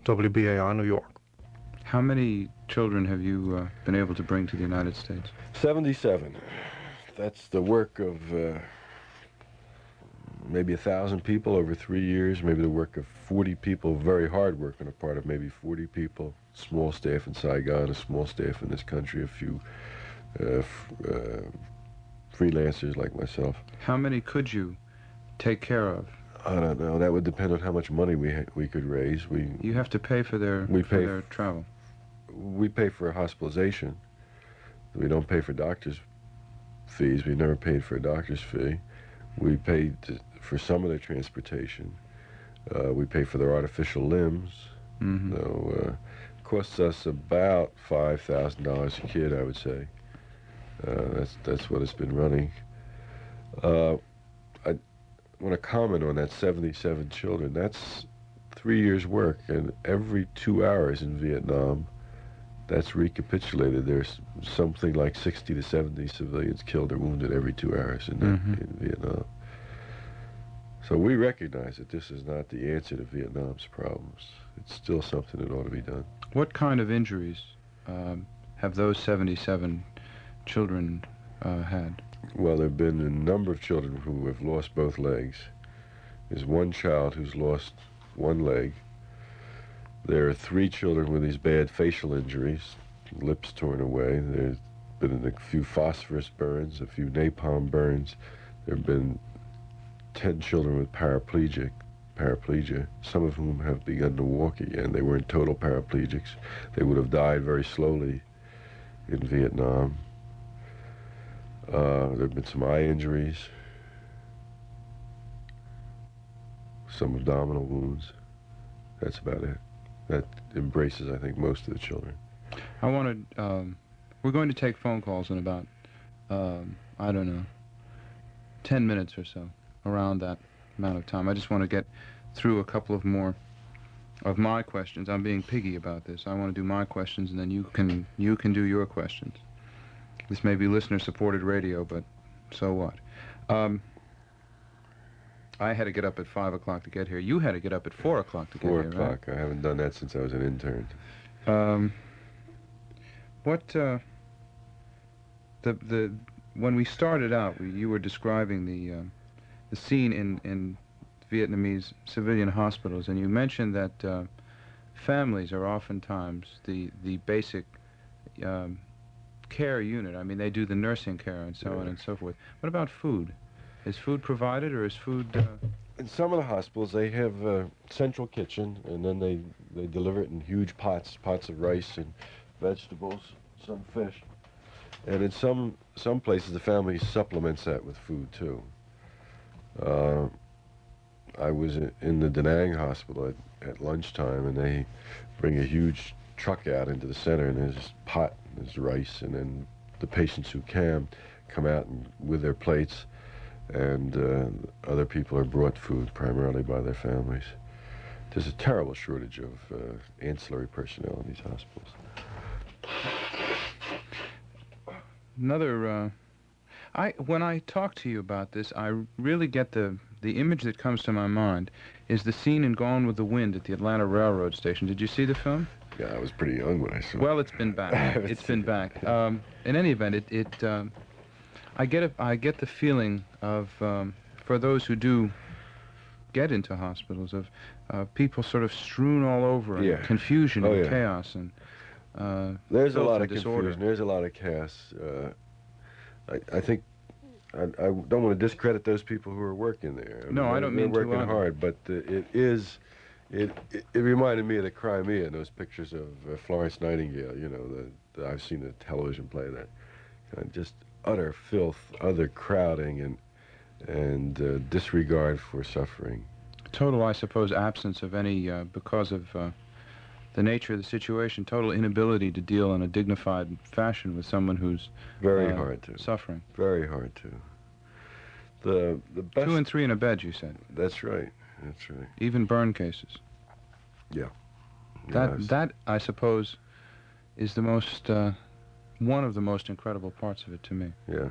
WBAI, New York. How many children have you been able to bring to the United States? 77. That's the work of maybe 1,000 people over 3 years, maybe the work of 40 people, very hard work on the part of maybe 40 people, small staff in Saigon, a small staff in this country, a few freelancers like myself. How many could you take care of? I don't know. That would depend on how much money we could raise. You have to pay for their travel. We pay for hospitalization. We don't pay for doctors' fees. We never paid for a doctor's fee. We paid for some of their transportation. We pay for their artificial limbs. Mm-hmm. So it costs us about $5,000 a kid, I would say. That's what it's been running. I want to comment on that 77 children. That's 3 years' work, and every 2 hours in Vietnam, that's recapitulated. There's something like 60 to 70 civilians killed or wounded every 2 hours in Vietnam. So we recognize that this is not the answer to Vietnam's problems. It's still something that ought to be done. What kind of injuries have those 77 children had? Well, there have been a number of children who have lost both legs. There's one child who's lost one leg. There are 3 children with these bad facial injuries, lips torn away. There's been a few phosphorus burns, a few napalm burns. There have been 10 children with paraplegia, some of whom have begun to walk again. They weren't total paraplegics. They would have died very slowly in Vietnam. There have been some eye injuries, some abdominal wounds. That's about it. That embraces, I think, most of the children. I want to, we're going to take phone calls in about, I don't know, 10 minutes or so, around that amount of time. I just want to get through a couple of more of my questions. I'm being piggy about this. I want to do my questions, and then you can do your questions. This may be listener-supported radio, but so what? I had to get up at 5 o'clock to get here. You had to get up at 4 o'clock to get here, 4 o'clock. Right? I haven't done that since I was an intern. When we started out, you were describing the scene in Vietnamese civilian hospitals, and you mentioned that families are oftentimes the basic care unit. I mean, they do the nursing care and so on and so forth. What about food? Is food provided, or is food... In some of the hospitals, they have a central kitchen, and then they deliver it in huge pots of rice and vegetables, some fish. And in some places, the family supplements that with food, too. I was in the Da Nang hospital at lunchtime, and they bring a huge truck out into the center, and there's pot, and there's rice, and then the patients who come out with their plates, and other people are brought food primarily by their families. There's a terrible shortage of ancillary personnel in these hospitals. Another, when I talk to you about this, I really get the image that comes to my mind is the scene in Gone with the Wind at the Atlanta Railroad Station. Did you see the film? Yeah, I was pretty young when I saw it. Well, it's been back. It's been back. In any event, I get the feeling of, for those who do get into hospitals, of people sort of strewn all over, and confusion and chaos, and there's a lot of disorder. Confusion. There's a lot of chaos. I think I don't want to discredit those people who are working there. I mean, I don't mean to. They're working hard, but it reminded me of the Crimea and those pictures of Florence Nightingale. You know, I've seen the television play that kind of just utter filth, utter crowding, and disregard for suffering. Total, I suppose, absence of any, because of the nature of the situation, total inability to deal in a dignified fashion with someone who's very hard to suffering. Very hard to. The best. 2 and 3 in a bed, you said. That's right. That's right. Even burn cases. Yeah. That I suppose is the most one of the most incredible parts of it to me. Yeah.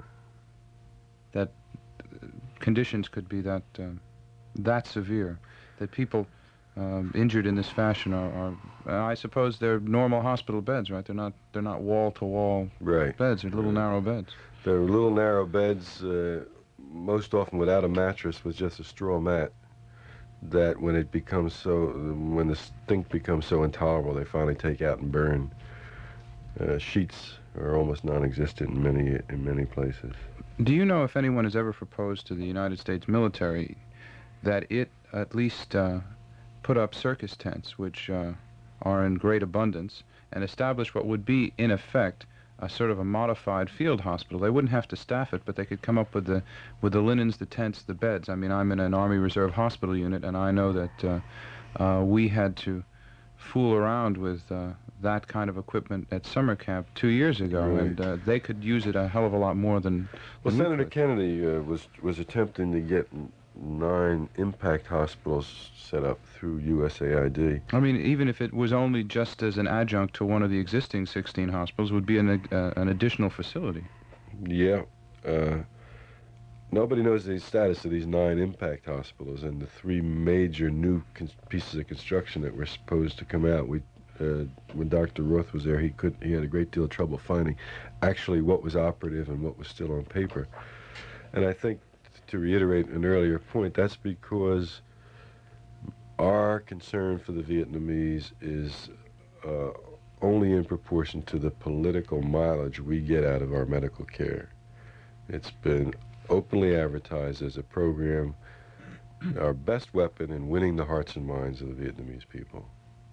That conditions could be that severe, that people injured in this fashion I suppose they're normal hospital beds, right? They're not wall-to-wall Right. beds. They're little narrow beds. They're little narrow beds, most often without a mattress, with just a straw mat. That when when the stink becomes so intolerable, they finally take out and burn. Sheets are almost non-existent in many places. Do you know if anyone has ever proposed to the United States military that it at least put up circus tents, which are in great abundance, and establish what would be, in effect, a sort of a modified field hospital? They wouldn't have to staff it, but they could come up with the linens, the tents, the beds. I mean, I'm in an Army Reserve hospital unit, and I know that we had to fool around with that kind of equipment at summer camp 2 years ago, Right. and they could use it a hell of a lot more than... Well, than we Senator could. Kennedy was attempting to get 9 impact hospitals set up through USAID. I mean, even if it was only just as an adjunct to one of the existing 16 hospitals, would be an additional facility. Yeah. Nobody knows the status of these 9 impact hospitals and the 3 major new pieces of construction that were supposed to come out. When Dr. Roth was there, he had a great deal of trouble finding actually what was operative and what was still on paper. And I think, to reiterate an earlier point, that's because our concern for the Vietnamese is only in proportion to the political mileage we get out of our medical care. It's been openly advertised as a program, our best weapon in winning the hearts and minds of the Vietnamese people.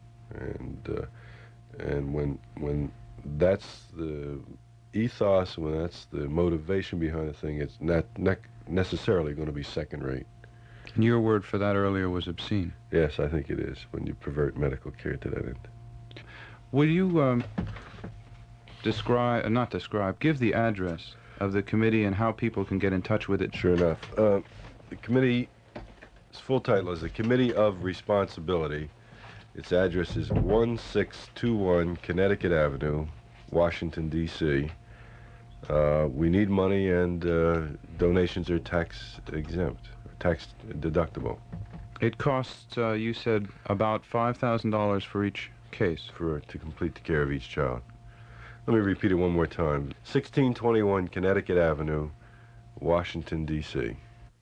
And when that's the ethos, when that's the motivation behind the thing, it's not necessarily going to be second rate. And your word for that earlier was obscene. Yes, I think it is, when you pervert medical care to that end. Will you give the address of the committee and how people can get in touch with it? Sure enough. The committee's full title is the Committee of Responsibility. Its address is 1621 Connecticut Avenue, Washington, D.C. We need money, and donations are tax exempt, tax deductible. It costs, you said, about $5,000 for each case. To complete the care of each child. Let me repeat it one more time. 1621 Connecticut Avenue, Washington, D.C.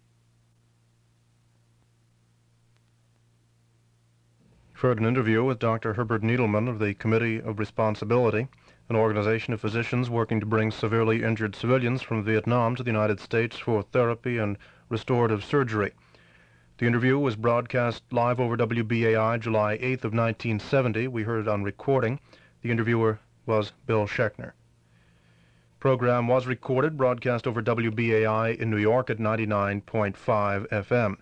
You've heard an interview with Dr. Herbert Needleman of the Committee of Responsibility, an organization of physicians working to bring severely injured civilians from Vietnam to the United States for therapy and restorative surgery. The interview was broadcast live over WBAI July 8th of 1970. We heard it on recording. The interviewer was Bill Schechner. Program was recorded, broadcast over WBAI in New York at 99.5 FM.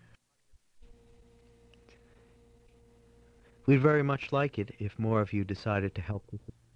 We'd very much like it if more of you decided to help.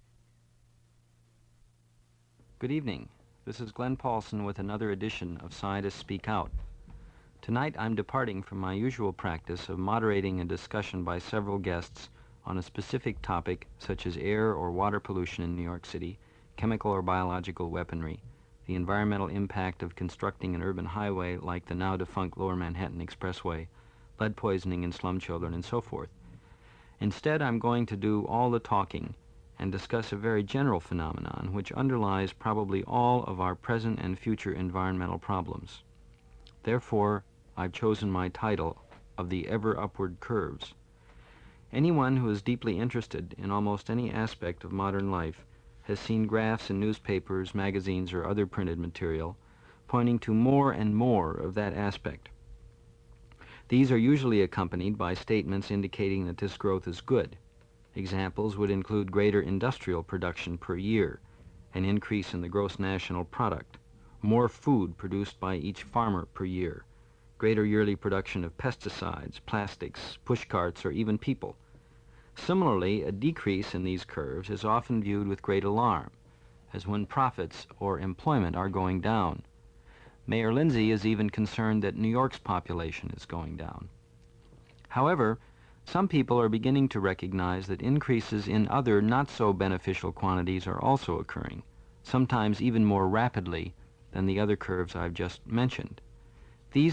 Good evening. This is Glenn Paulson with another edition of Scientists Speak Out. Tonight I'm departing from my usual practice of moderating a discussion by several guests on a specific topic such as air or water pollution in New York City, chemical or biological weaponry, the environmental impact of constructing an urban highway like the now-defunct Lower Manhattan Expressway, lead poisoning in slum children, and so forth. Instead, I'm going to do all the talking and discuss a very general phenomenon which underlies probably all of our present and future environmental problems. Therefore, I've chosen my title of The Ever Upward Curves. Anyone who is deeply interested in almost any aspect of modern life has seen graphs in newspapers, magazines, or other printed material pointing to more and more of that aspect. These are usually accompanied by statements indicating that this growth is good. Examples would include greater industrial production per year, an increase in the gross national product, more food produced by each farmer per year, greater yearly production of pesticides, plastics, pushcarts, or even people. Similarly, a decrease in these curves is often viewed with great alarm, as when profits or employment are going down. Mayor Lindsay is even concerned that New York's population is going down. However, some people are beginning to recognize that increases in other not-so-beneficial quantities are also occurring, sometimes even more rapidly than the other curves I've just mentioned. These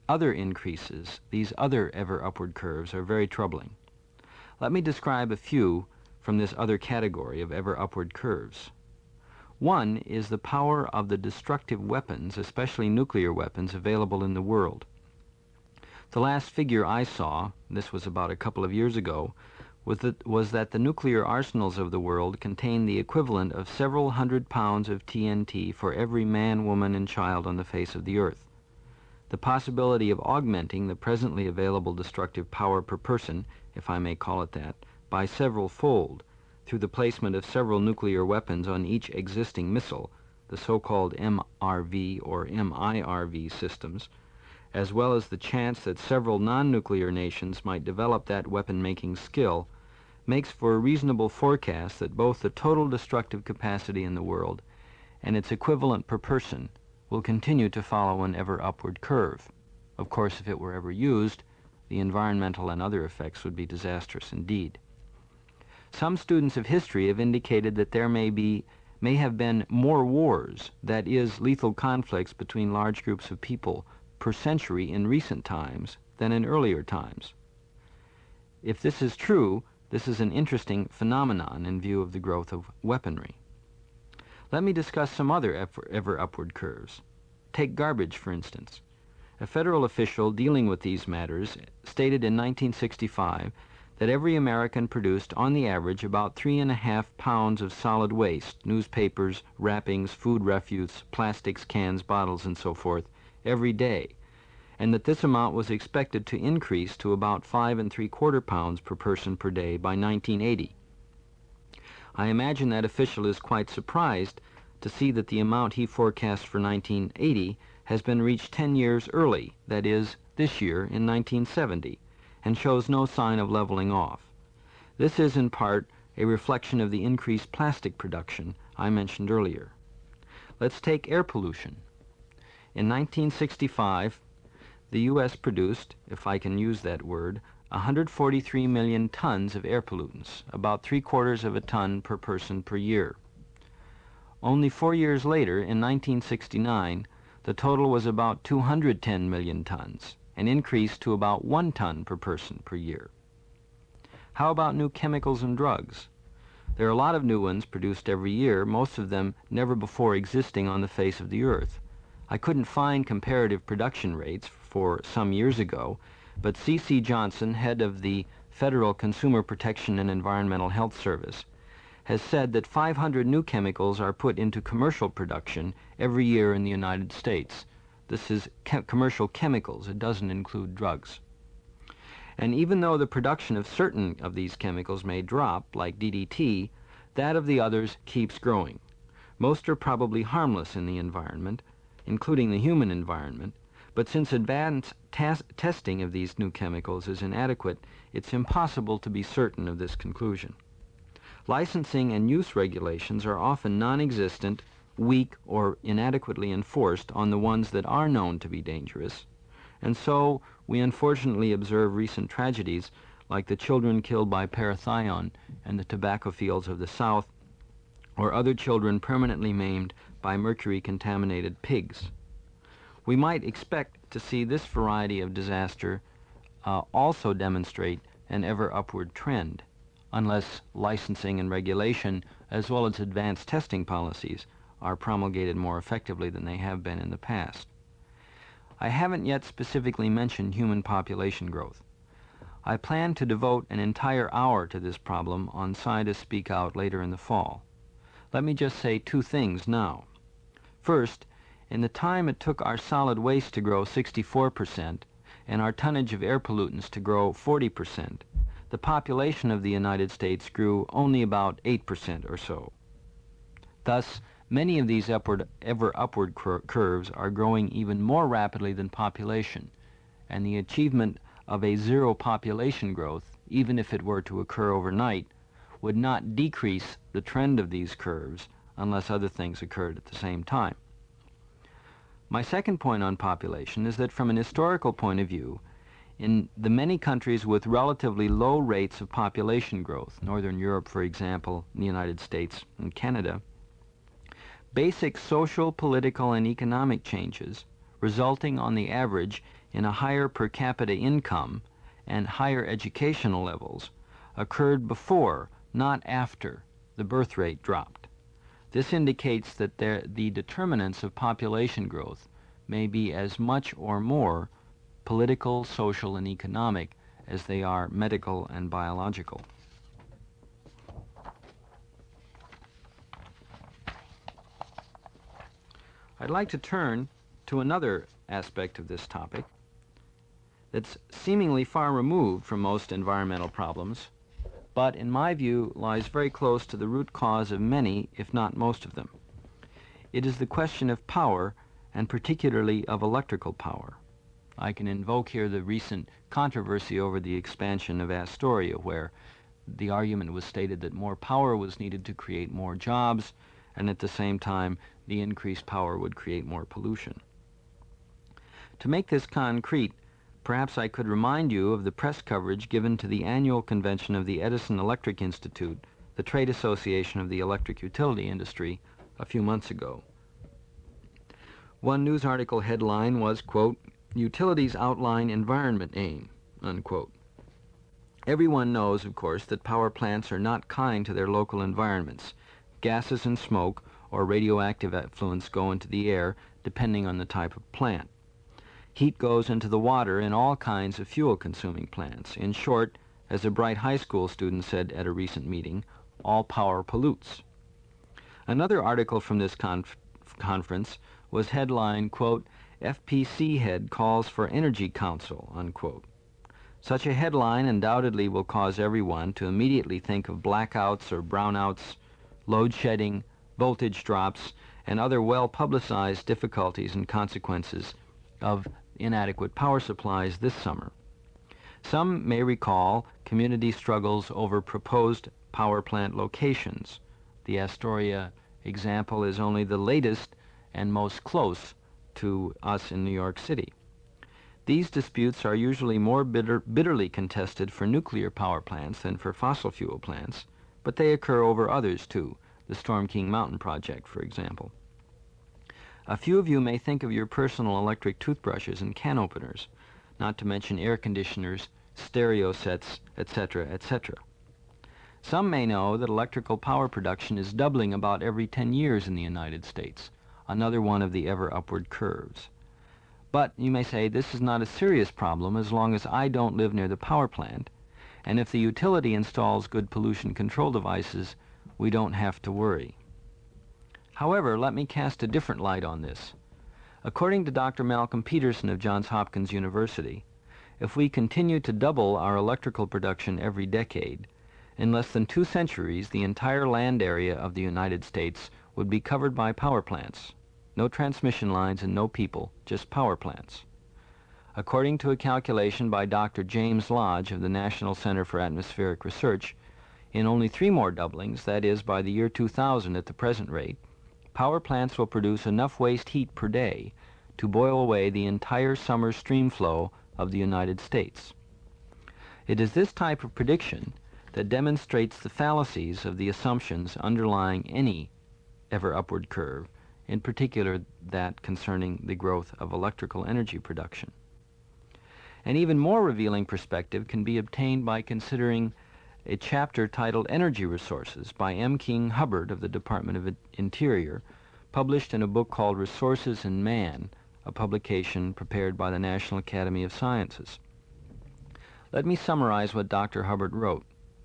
other increases, these other ever upward curves, are very troubling. Let me describe a few from this other category of ever upward curves. One is the power of the destructive weapons, especially nuclear weapons, available in the world. The last figure I saw, this was about a couple of years ago, was that the nuclear arsenals of the world contain the equivalent of several hundred pounds of TNT for every man, woman, and child on the face of the earth. The possibility of augmenting the presently available destructive power per person, if I may call it that, by several-fold, through the placement of several nuclear weapons on each existing missile, the so-called MRV or MIRV systems, as well as the chance that several non-nuclear nations might develop that weapon-making skill, makes for a reasonable forecast that both the total destructive capacity in the world and its equivalent per person will continue to follow an ever upward curve. Of course, if it were ever used, the environmental and other effects would be disastrous indeed. Some students of history have indicated that there may have been more wars, that is, lethal conflicts between large groups of people, per century in recent times than in earlier times. If this is true, this is an interesting phenomenon in view of the growth of weaponry. Let me discuss some other ever upward curves. Take garbage, for instance. A federal official dealing with these matters stated in 1965 that every American produced, on the average, about 3.5 pounds of solid waste, newspapers, wrappings, food refuse, plastics, cans, bottles, and so forth, every day, and that this amount was expected to increase to about 5.75 pounds per person per day by 1980. I imagine that official is quite surprised to see that the amount he forecast for 1980 has been reached 10 years early, that is, this year in 1970, and shows no sign of leveling off. This is in part a reflection of the increased plastic production I mentioned earlier. Let's take air pollution. In 1965, the U.S. produced, if I can use that word, 143 million tons of air pollutants, about 3/4 of a ton per person per year. Only 4 years later, in 1969, the total was about 210 million tons, an increase to about 1 ton per person per year. How about new chemicals and drugs? There are a lot of new ones produced every year, most of them never before existing on the face of the earth. I couldn't find comparative production rates for some years ago, but C.C. Johnson, head of the Federal Consumer Protection and Environmental Health Service, has said that 500 new chemicals are put into commercial production every year in the United States. This is commercial chemicals. It doesn't include drugs. And even though the production of certain of these chemicals may drop, like DDT, that of the others keeps growing. Most are probably harmless in the environment, including the human environment, but since advanced testing of these new chemicals is inadequate, it's impossible to be certain of this conclusion. Licensing and use regulations are often non-existent, weak, or inadequately enforced on the ones that are known to be dangerous, and so we unfortunately observe recent tragedies like the children killed by parathion and the tobacco fields of the South, or other children permanently maimed by mercury-contaminated pigs. We might expect to see this variety of disaster also demonstrate an ever upward trend, unless licensing and regulation, as well as advanced testing policies, are promulgated more effectively than they have been in the past. I haven't yet specifically mentioned human population growth. I plan to devote an entire hour to this problem on Scientists Speak Out later in the fall. Let me just say 2 things now. First, in the time it took our solid waste to grow 64% and our tonnage of air pollutants to grow 40%, the population of the United States grew only about 8% or so. Thus, many of these ever upward curves are growing even more rapidly than population, and the achievement of a zero population growth, even if it were to occur overnight, would not decrease the trend of these curves unless other things occurred at the same time. My second point on population is that from an historical point of view, in the many countries with relatively low rates of population growth, Northern Europe, for example, the United States and Canada, basic social, political, and economic changes, resulting on the average in a higher per capita income and higher educational levels occurred before, not after, the birth rate dropped. This indicates that the determinants of population growth may be as much or more political, social, and economic as they are medical and biological. I'd like to turn to another aspect of this topic that's seemingly far removed from most environmental problems, but in my view lies very close to the root cause of many, if not most of them. It is the question of power, and particularly of electrical power. I can invoke here the recent controversy over the expansion of Astoria, where the argument was stated that more power was needed to create more jobs, and at the same time the increased power would create more pollution. To make this concrete, perhaps I could remind you of the press coverage given to the annual convention of the Edison Electric Institute, the trade association of the electric utility industry, a few months ago. One news article headline was, quote, "Utilities outline environment aim," unquote. Everyone knows, of course, that power plants are not kind to their local environments. Gases and smoke or radioactive effluents go into the air depending on the type of plant. Heat goes into the water in all kinds of fuel-consuming plants. In short, as a bright high school student said at a recent meeting, all power pollutes. Another article from this conference was headlined, quote, "FPC head calls for Energy Council," unquote. Such a headline undoubtedly will cause everyone to immediately think of blackouts or brownouts, load shedding, voltage drops, and other well-publicized difficulties and consequences of inadequate power supplies this summer. Some may recall community struggles over proposed power plant locations. The Astoria example is only the latest and most close to us in New York City. These disputes are usually more bitterly contested for nuclear power plants than for fossil fuel plants, but they occur over others too, the Storm King Mountain project, for example. A few of you may think of your personal electric toothbrushes and can openers, not to mention air conditioners, stereo sets, etc., etc. Some may know that electrical power production is doubling about every 10 years in the United States, another one of the ever upward curves. But, you may say, this is not a serious problem as long as I don't live near the power plant, and if the utility installs good pollution control devices, we don't have to worry. However, let me cast a different light on this. According to Dr. Malcolm Peterson of Johns Hopkins University, if we continue to double our electrical production every decade, in less than 2 centuries, the entire land area of the United States would be covered by power plants. No transmission lines and no people, just power plants. According to a calculation by Dr. James Lodge of the National Center for Atmospheric Research, in only 3 more doublings, that is, by the year 2000 at the present rate, power plants will produce enough waste heat per day to boil away the entire summer stream flow of the United States. It is this type of prediction that demonstrates the fallacies of the assumptions underlying any ever upward curve, in particular that concerning the growth of electrical energy production. An even more revealing perspective can be obtained by considering a chapter titled Energy Resources by M. King Hubbard of the Department of Interior, published in a book called Resources in Man, a publication prepared by the National Academy of Sciences. Let me summarize what Dr. Hubbard wrote.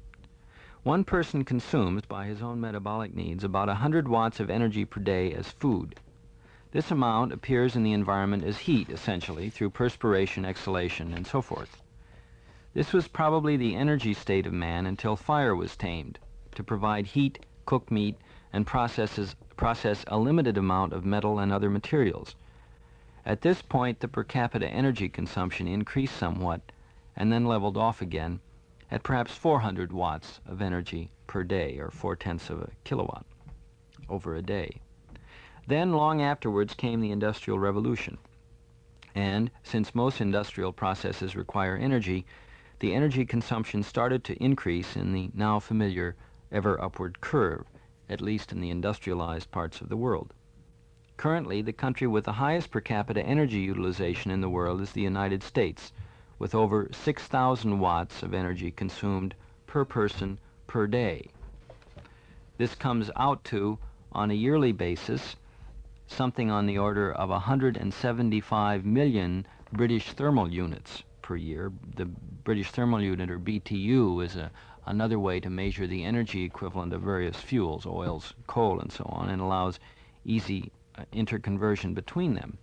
One person consumes, by his own metabolic needs, about 100 watts of energy per day as food. This amount appears in the environment as heat, essentially, through perspiration, exhalation, and so forth. This was probably the energy state of man until fire was tamed, to provide heat, cook meat, and process a limited amount of metal and other materials. At this point, the per capita energy consumption increased somewhat, and then leveled off again at perhaps 400 watts of energy per day, or 4/10 of a kilowatt over a day. Then, long afterwards, came the Industrial Revolution. And, since most industrial processes require energy, the energy consumption started to increase in the now familiar ever upward curve, at least in the industrialized parts of the world. Currently, the country with the highest per capita energy utilization in the world is the United States, with over 6,000 watts of energy consumed per person per day. This comes out to, on a yearly basis, something on the order of 175 million British thermal units per year. The British thermal unit, or BTU, is another way to measure the energy equivalent of various fuels, oils, coal, and so on, and allows easy interconversion between them.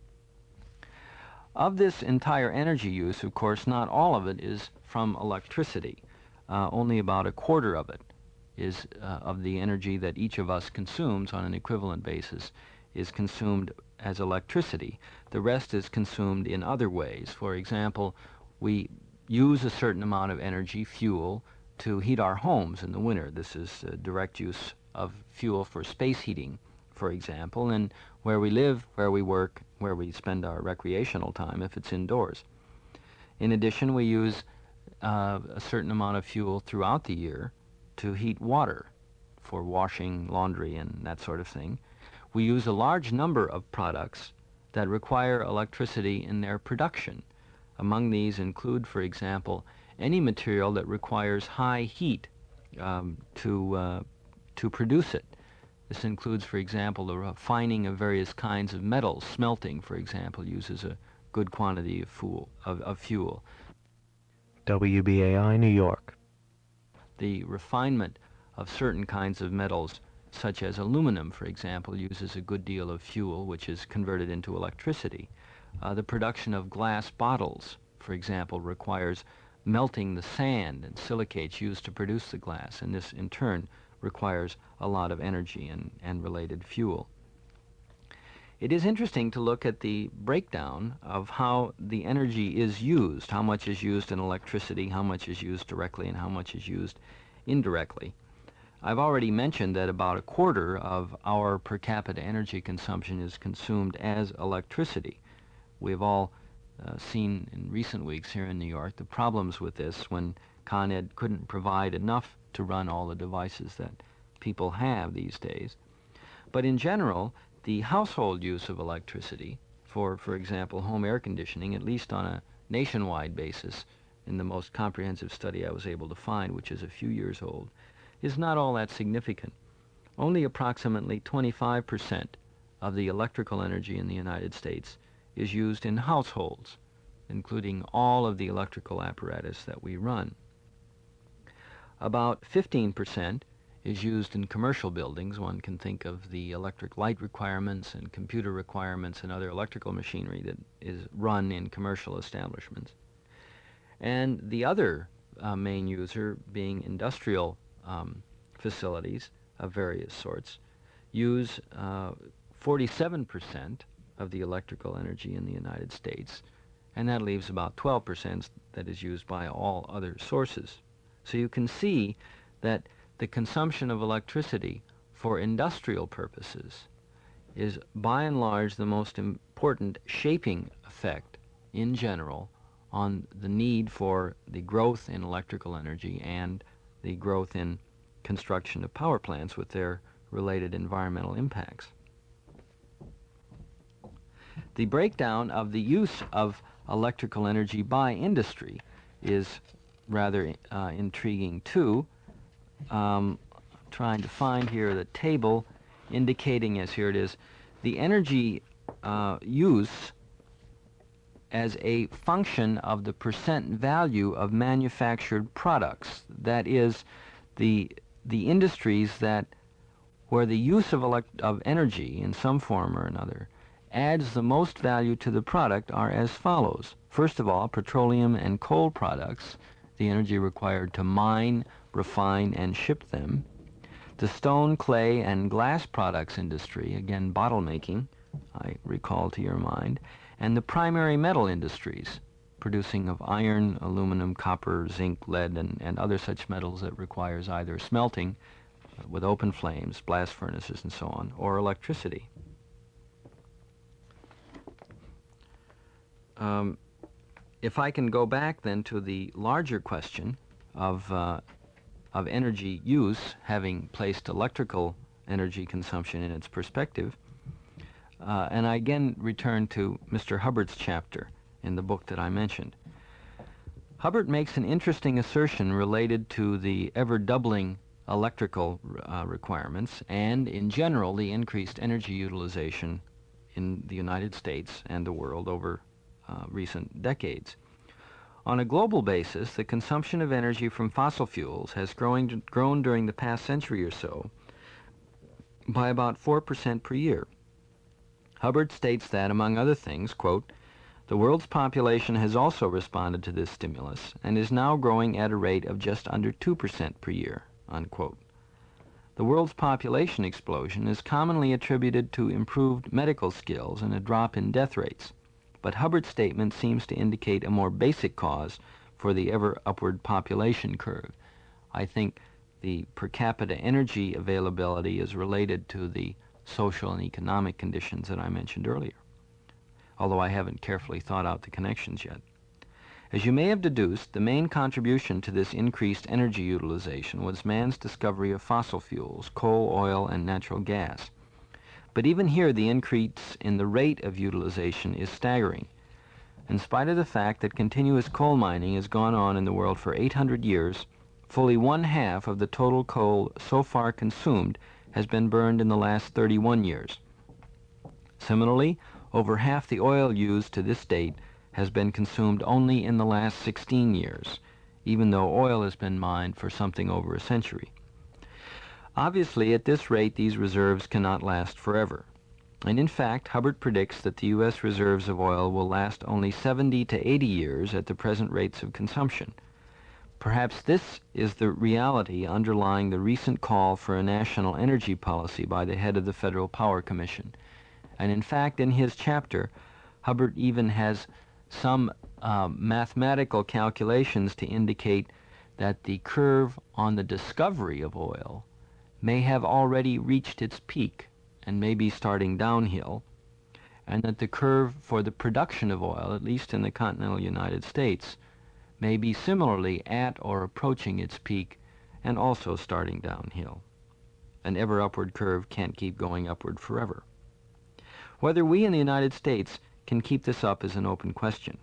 Of this entire energy use, of course, not all of it is from electricity. Only about a quarter of it is of the energy that each of us consumes on an equivalent basis is consumed as electricity. The rest is consumed in other ways. For example, we use a certain amount of energy, fuel, to heat our homes in the winter. This is direct use of fuel for space heating, for example, and where we live, where we work, where we spend our recreational time if it's indoors. In addition, we use a certain amount of fuel throughout the year to heat water for washing, laundry, and that sort of thing. We use a large number of products that require electricity in their production. Among these include, for example, any material that requires high heat to produce it. This includes, for example, the refining of various kinds of metals. Smelting, for example, uses a good quantity of fuel. WBAI, New York. The refinement of certain kinds of metals, such as aluminum, for example, uses a good deal of fuel, which is converted into electricity. The production of glass bottles, for example, requires melting the sand and silicates used to produce the glass, and this, in turn, requires a lot of energy and related fuel. It is interesting to look at the breakdown of how the energy is used, how much is used in electricity, how much is used directly, and how much is used indirectly. I've already mentioned that about a quarter of our per capita energy consumption is consumed as electricity. We've all seen in recent weeks here in New York the problems with this when Con Ed couldn't provide enough to run all the devices that people have these days. But in general, the household use of electricity for example, home air conditioning, at least on a nationwide basis, in the most comprehensive study I was able to find, which is a few years old, is not all that significant. Only approximately 25% of the electrical energy in the United States is used in households, including all of the electrical apparatus that we run. About 15% is used in commercial buildings. One can think of the electric light requirements and computer requirements and other electrical machinery that is run in commercial establishments. And the other main user being industrial facilities of various sorts use 47% of the electrical energy in the United States, and that leaves about 12% that is used by all other sources. So you can see that the consumption of electricity for industrial purposes is by and large the most important shaping effect in general on the need for the growth in electrical energy and the growth in construction of power plants with their related environmental impacts. The breakdown of the use of electrical energy by industry is rather intriguing too. Trying to find here the table indicating, as here it is, the energy use as a function of the percent value of manufactured products. That is, the industries that where the use of energy in some form or another adds the most value to the product are as follows. First of all, petroleum and coal products, the energy required to mine, refine, and ship them. The stone, clay, and glass products industry, again bottle making, I recall to your mind, and the primary metal industries, producing of iron, aluminum, copper, zinc, lead, and other such metals that requires either smelting with open flames, blast furnaces, and so on, or electricity. If I can go back then to the larger question of energy use, having placed electrical energy consumption in its perspective, And I again return to Mr. Hubbard's chapter in the book that I mentioned. Hubbard makes an interesting assertion related to the ever-doubling electrical requirements and, in general, the increased energy utilization in the United States and the world over recent decades. On a global basis, the consumption of energy from fossil fuels has grown during the past century or so by about 4% per year. Hubbard states that, among other things, quote, "The world's population has also responded to this stimulus and is now growing at a rate of just under 2% per year," unquote. The world's population explosion is commonly attributed to improved medical skills and a drop in death rates, but Hubbard's statement seems to indicate a more basic cause for the ever-upward population curve. I think the per capita energy availability is related to the social and economic conditions that I mentioned earlier, although I haven't carefully thought out the connections yet. As you may have deduced, the main contribution to this increased energy utilization was man's discovery of fossil fuels, coal, oil, and natural gas. But even here, the increase in the rate of utilization is staggering. In spite of the fact that continuous coal mining has gone on in the world for 800 years, fully 1/2 of the total coal so far consumed has been burned in the last 31 years. Similarly, over half the oil used to this date has been consumed only in the last 16 years, even though oil has been mined for something over a century. Obviously, at this rate, these reserves cannot last forever. And in fact, Hubbard predicts that the U.S. reserves of oil will last only 70 to 80 years at the present rates of consumption. Perhaps this is the reality underlying the recent call for a national energy policy by the head of the Federal Power Commission. And in fact, in his chapter, Hubbard even has some mathematical calculations to indicate that the curve on the discovery of oil may have already reached its peak and may be starting downhill, and that the curve for the production of oil, at least in the continental United States, may be similarly at or approaching its peak and also starting downhill. An ever-upward curve can't keep going upward forever. Whether we in the United States can keep this up is an open question.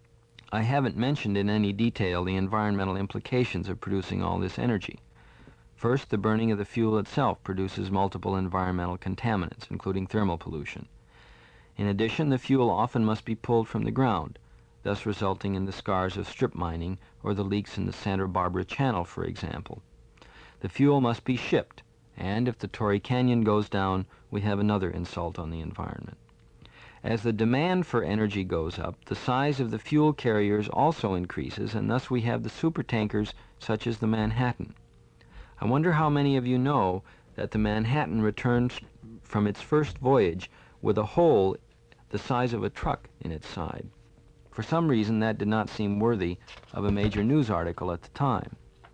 I haven't mentioned in any detail the environmental implications of producing all this energy. First, the burning of the fuel itself produces multiple environmental contaminants, including thermal pollution. In addition, the fuel often must be pulled from the ground, thus resulting in the scars of strip mining or the leaks in the Santa Barbara Channel, for example. The fuel must be shipped, and if the Torrey Canyon goes down, we have another insult on the environment. As the demand for energy goes up, the size of the fuel carriers also increases, and thus we have the supertankers such as the Manhattan. I wonder how many of you know that the Manhattan returns from its first voyage with a hole the size of a truck in its side. For some reason, that did not seem worthy of a major news article at the time.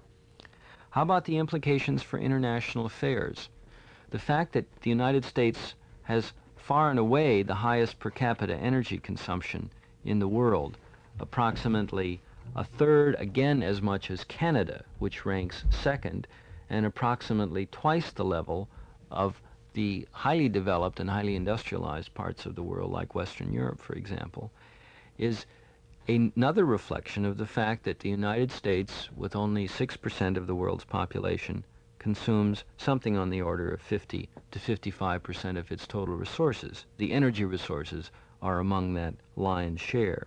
How about the implications for international affairs? The fact that the United States has far and away the highest per capita energy consumption in the world, approximately a third, again as much as Canada, which ranks second, and approximately twice the level of the highly developed and highly industrialized parts of the world, like Western Europe, for example, is another reflection of the fact that the United States, with only 6% of the world's population, consumes something on the order of 50 to 55% of its total resources. The energy resources are among that lion's share.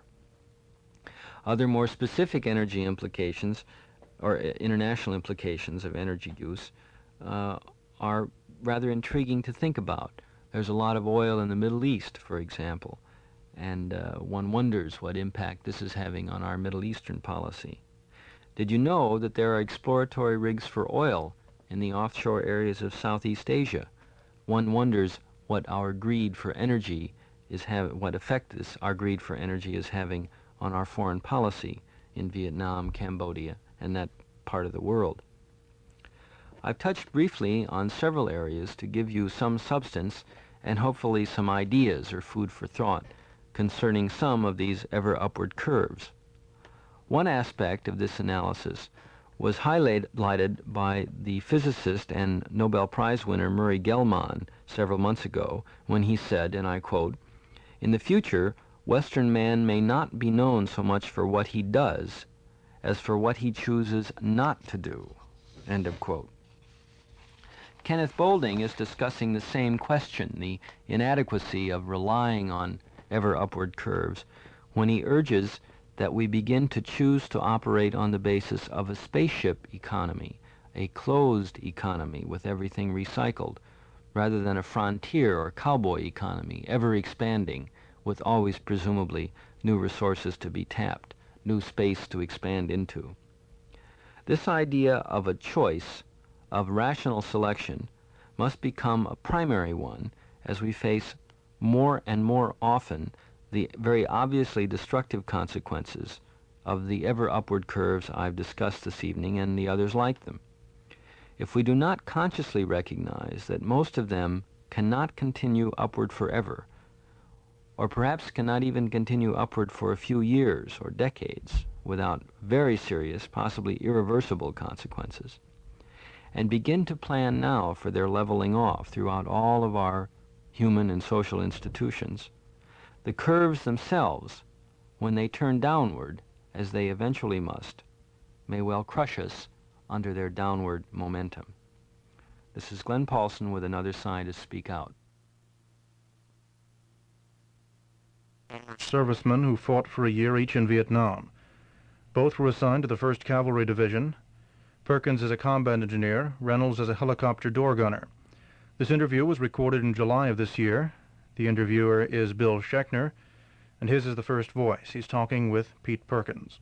Other more specific energy implications, or international implications of energy use, are rather intriguing to think about. There's a lot of oil in the Middle East, for example, and one wonders what impact this is having on our Middle Eastern policy. Did you know that there are exploratory rigs for oil in the offshore areas of Southeast Asia? One wonders what our greed for energy is what effect our greed for energy is having on our foreign policy in Vietnam, Cambodia, and that part of the world. I've touched briefly on several areas to give you some substance and hopefully some ideas or food for thought concerning some of these ever upward curves. One aspect of this analysis was highlighted by the physicist and Nobel Prize winner Murray Gell-Mann several months ago when he said, and I quote, "In the future, Western man may not be known so much for what he does as for what he chooses not to do." End of quote. Kenneth Boulding is discussing the same question, the inadequacy of relying on ever upward curves, when he urges that we begin to choose to operate on the basis of a spaceship economy, a closed economy with everything recycled, rather than a frontier or cowboy economy, ever expanding, with always presumably new resources to be tapped, new space to expand into. This idea of a choice, of rational selection, must become a primary one as we face more and more often the very obviously destructive consequences of the ever upward curves I've discussed this evening and the others like them. If we do not consciously recognize that most of them cannot continue upward forever, or perhaps cannot even continue upward for a few years or decades without very serious, possibly irreversible consequences, and begin to plan now for their leveling off throughout all of our human and social institutions, the curves themselves, when they turn downward, as they eventually must, may well crush us under their downward momentum. This is Glenn Paulson with another Scientist Speak Out. Servicemen who fought for a year each in Vietnam. Both were assigned to the 1st Cavalry Division. Perkins is a combat engineer, Reynolds is a helicopter door gunner. This interview was recorded in July of this year. The interviewer is Bill Schechner, and his is the first voice. He's talking with Pete Perkins.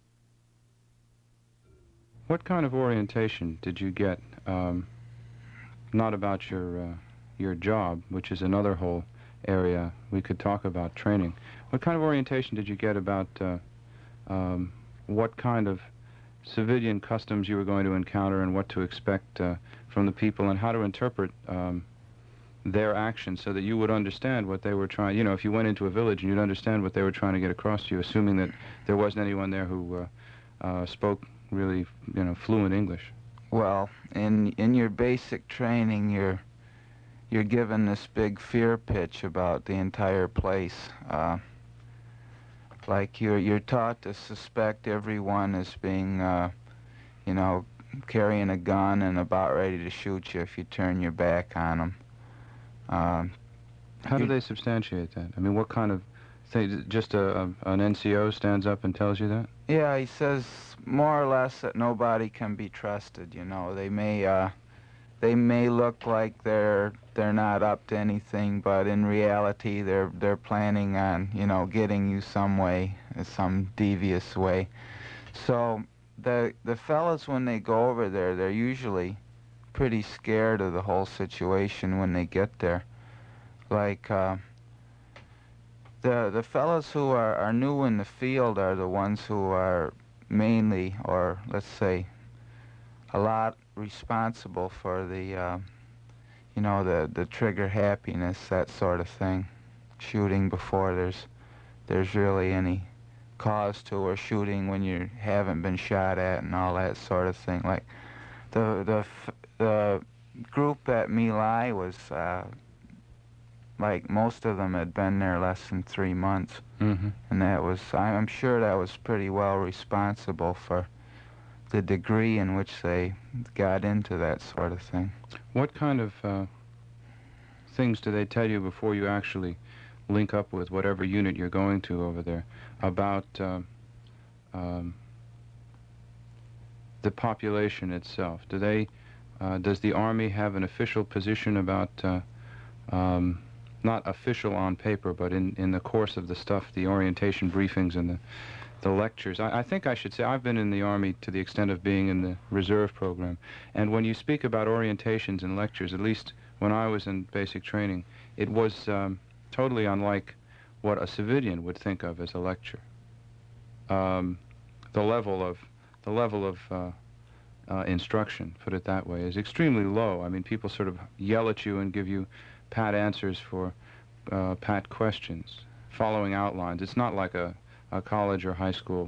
What kind of orientation did you get, not about your job, which is another whole area we could talk about, training. What kind of orientation did you get about what kind of civilian customs you were going to encounter and what to expect from the people and how to interpret their actions so that you would understand what they were trying, if you went into a village and you'd understand what they were trying to get across to you, assuming that there wasn't anyone there who spoke really, fluent English? Well, in your basic training, you're given this big fear pitch about the entire place. Like you're taught to suspect everyone as being, carrying a gun and about ready to shoot you if you turn your back on them. How do they substantiate that? I mean, what kind of thing? Just an NCO stands up and tells you that? Yeah, he says more or less that nobody can be trusted. They may look like they're not up to anything, but in reality they're planning on getting you some way, some devious way. So the fellas, when they go over there, they're usually pretty scared of the whole situation when they get there. Like the fellas who are new in the field are the ones who are mainly, or let's say a lot, responsible for the the trigger happiness, that sort of thing, shooting before there's really any cause to, or shooting when you haven't been shot at and all that sort of thing. Like the group at My Lai was like most of them had been there less than 3 months, and that was, I'm sure that was pretty well responsible for the degree in which they got into that sort of thing. What kind of things do they tell you before you actually link up with whatever unit you're going to over there about the population itself? Does the Army have an official position about, not official on paper, but in the course of the stuff, the orientation briefings and the lectures? I think I should say I've been in the Army to the extent of being in the reserve program, and when you speak about orientations and lectures, at least when I was in basic training, it was totally unlike what a civilian would think of as a lecture. The level of instruction, put it that way, is extremely low. I mean, people sort of yell at you and give you pat answers for pat questions, following outlines. It's not like a college or high school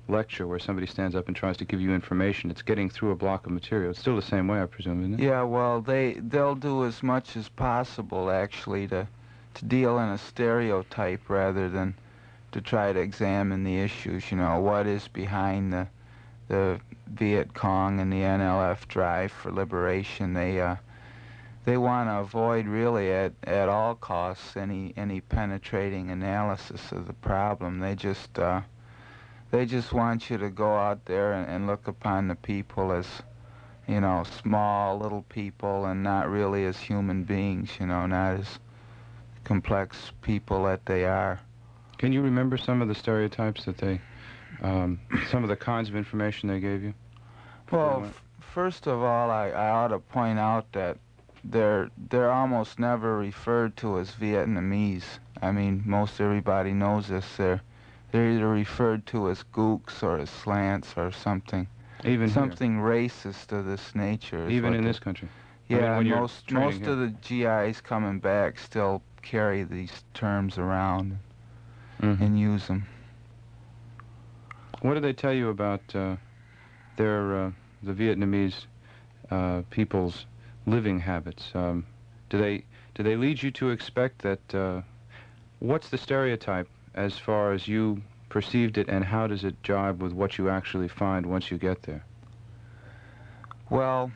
lecture where somebody stands up and tries to give you information. It's getting through a block of material. It's still the same way, I presume, isn't it? Yeah, well, they'll do as much as possible, actually, to deal in a stereotype rather than to try to examine the issues. You know, what is behind the Viet Cong and the NLF drive for liberation. They want to avoid, really, at all costs, any penetrating analysis of the problem. They just want you to go out there and look upon the people as, you know, small little people, and not really as human beings, you know, not as complex people that they are. Can you remember some of the stereotypes that they, some of the kinds of information they gave you? Well, first of all, I ought to point out that they're almost never referred to as Vietnamese. I mean, most everybody knows this. They're either referred to as gooks or as slants or something. Even something racist of this nature. Even in this country? Yeah, I mean, most of the GIs coming back still carry these terms around and use them. What do they tell you about the Vietnamese people's living habits? Do they lead you to expect that? What's the stereotype as far as you perceived it, and how does it jibe with what you actually find once you get there? Well,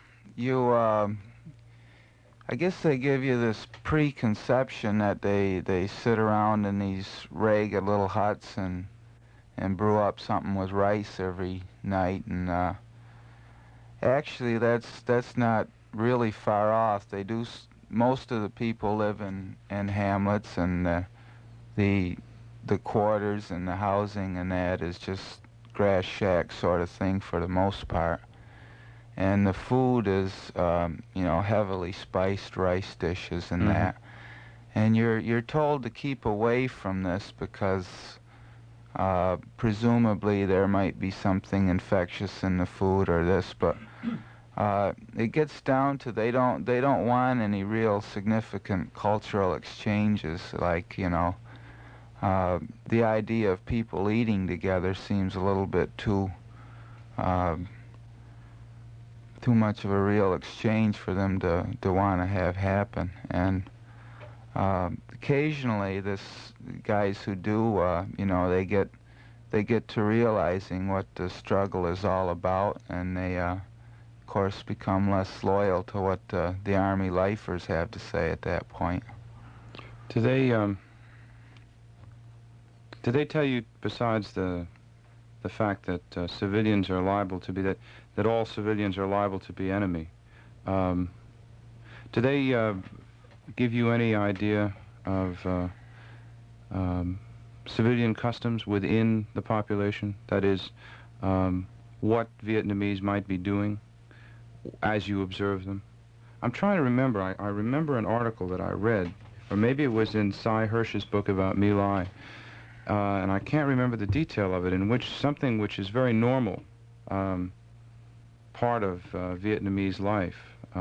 I guess they give you this preconception that they sit around in these ragged little huts and brew up something with rice every night, and actually that's not really far off. They do. Most of the people live in hamlets, and the quarters and the housing and that is just grass shack sort of thing for the most part. And the food is, you know, heavily spiced rice dishes and that. And you're told to keep away from this because presumably there might be something infectious in the food or this, but it gets down to they don't want any real significant cultural exchanges, like, you know, the idea of people eating together seems a little bit too much of a real exchange for them to want to have happen. And occasionally, guys who do, you know, they get to realizing what the struggle is all about, and they, of course, become less loyal to what the Army lifers have to say at that point. Do they tell you, besides the fact that civilians are liable to be that all civilians are liable to be enemy, do they give you any idea of civilian customs within the population? That is, what Vietnamese might be doing as you observe them? I'm trying to remember. I remember an article that I read, or maybe it was in Cy Hirsch's book about My Lai, and I can't remember the detail of it, in which something which is very normal part of Vietnamese life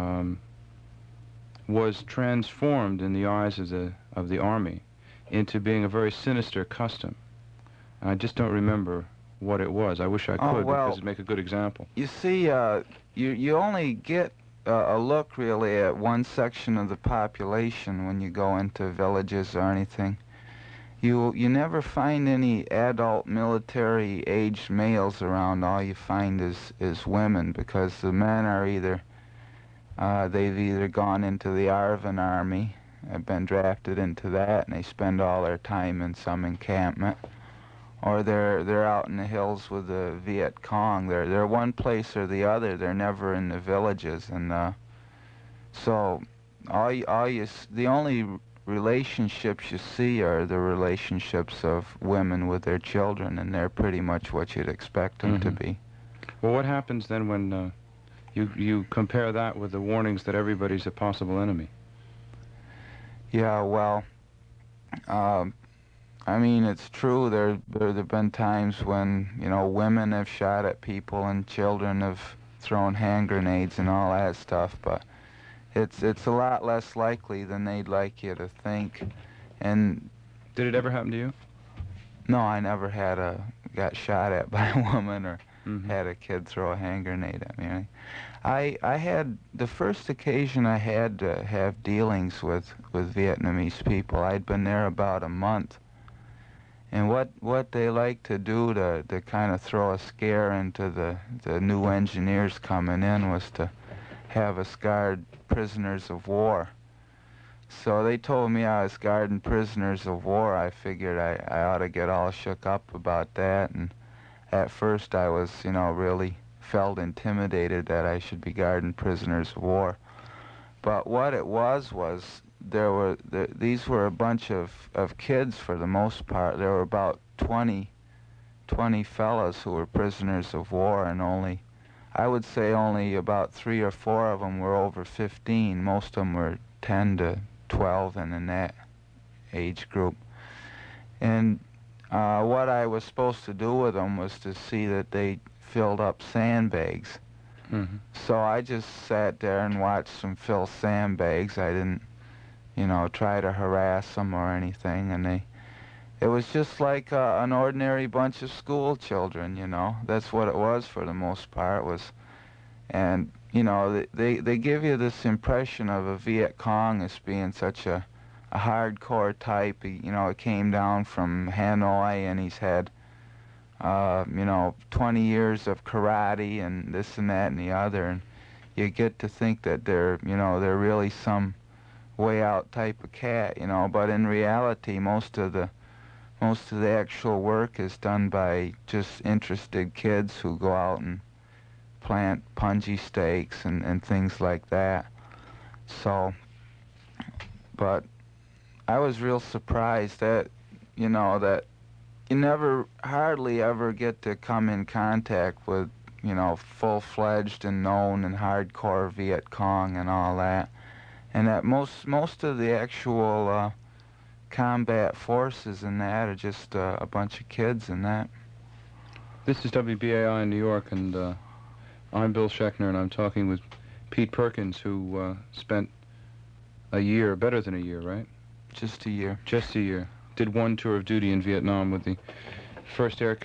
was transformed in the eyes of the Army into being a very sinister custom. And I just don't remember what it was. I wish I could, because it'd make a good example. You see, you only get a look really at one section of the population when you go into villages or anything. You never find any adult military-aged males around. All you find is women, because the men are either they've either gone into the ARVN Army, have been drafted into that, and they spend all their time in some encampment, or they're out in the hills with the Viet Cong. They're one place or the other. They're never in the villages, and so the only relationships you see are the relationships of women with their children, and they're pretty much what you'd expect them to be. Well, what happens then when you compare that with the warnings that everybody's a possible enemy? Yeah, well, I mean, it's true. There have been times when, you know, women have shot at people and children have thrown hand grenades and all that stuff, but it's a lot less likely than they'd like you to think. And did it ever happen to you? No, I never had a got shot at by a woman or had a kid throw a hand grenade at me. I had the first occasion I had to have dealings with Vietnamese people. I'd been there about a month, and what they like to do to kind of throw a scare into the new engineers coming in was to have us guard prisoners of war. So they told me I was guarding prisoners of war. I figured I ought to get all shook up about that, and at first I was, you know, really felt intimidated that I should be guarding prisoners of war. But what it was these were a bunch of kids for the most part. There were about 20 fellas who were prisoners of war, and I would say only about 3 or 4 of them were over 15. Most of them were 10 to 12 and in that age group. And what I was supposed to do with them was to see that they filled up sandbags. So I just sat there and watched them fill sandbags. I didn't, you know, try to harass them or anything. And it was just like an ordinary bunch of school children, you know. That's what it was for the most part. And you know, they give you this impression of a Viet Cong as being such a hardcore type. You know, it came down from Hanoi, and he's had, you know, 20 years of karate and this and that and the other, and you get to think that they're really some way out type of cat, you know. But in reality, most of the actual work is done by just interested kids who go out and plant punji steaks and things like that. So, but I was real surprised that, you know, that you hardly ever get to come in contact with, you know, full-fledged and known and hardcore Viet Cong and all that. And that most of the actual combat forces in that are just a bunch of kids in that. This is WBAI in New York, and I'm Bill Schechner, and I'm talking with Pete Perkins, who spent a year, better than a year, right? Just a year. Just a year. Did one tour of duty in Vietnam with the 1st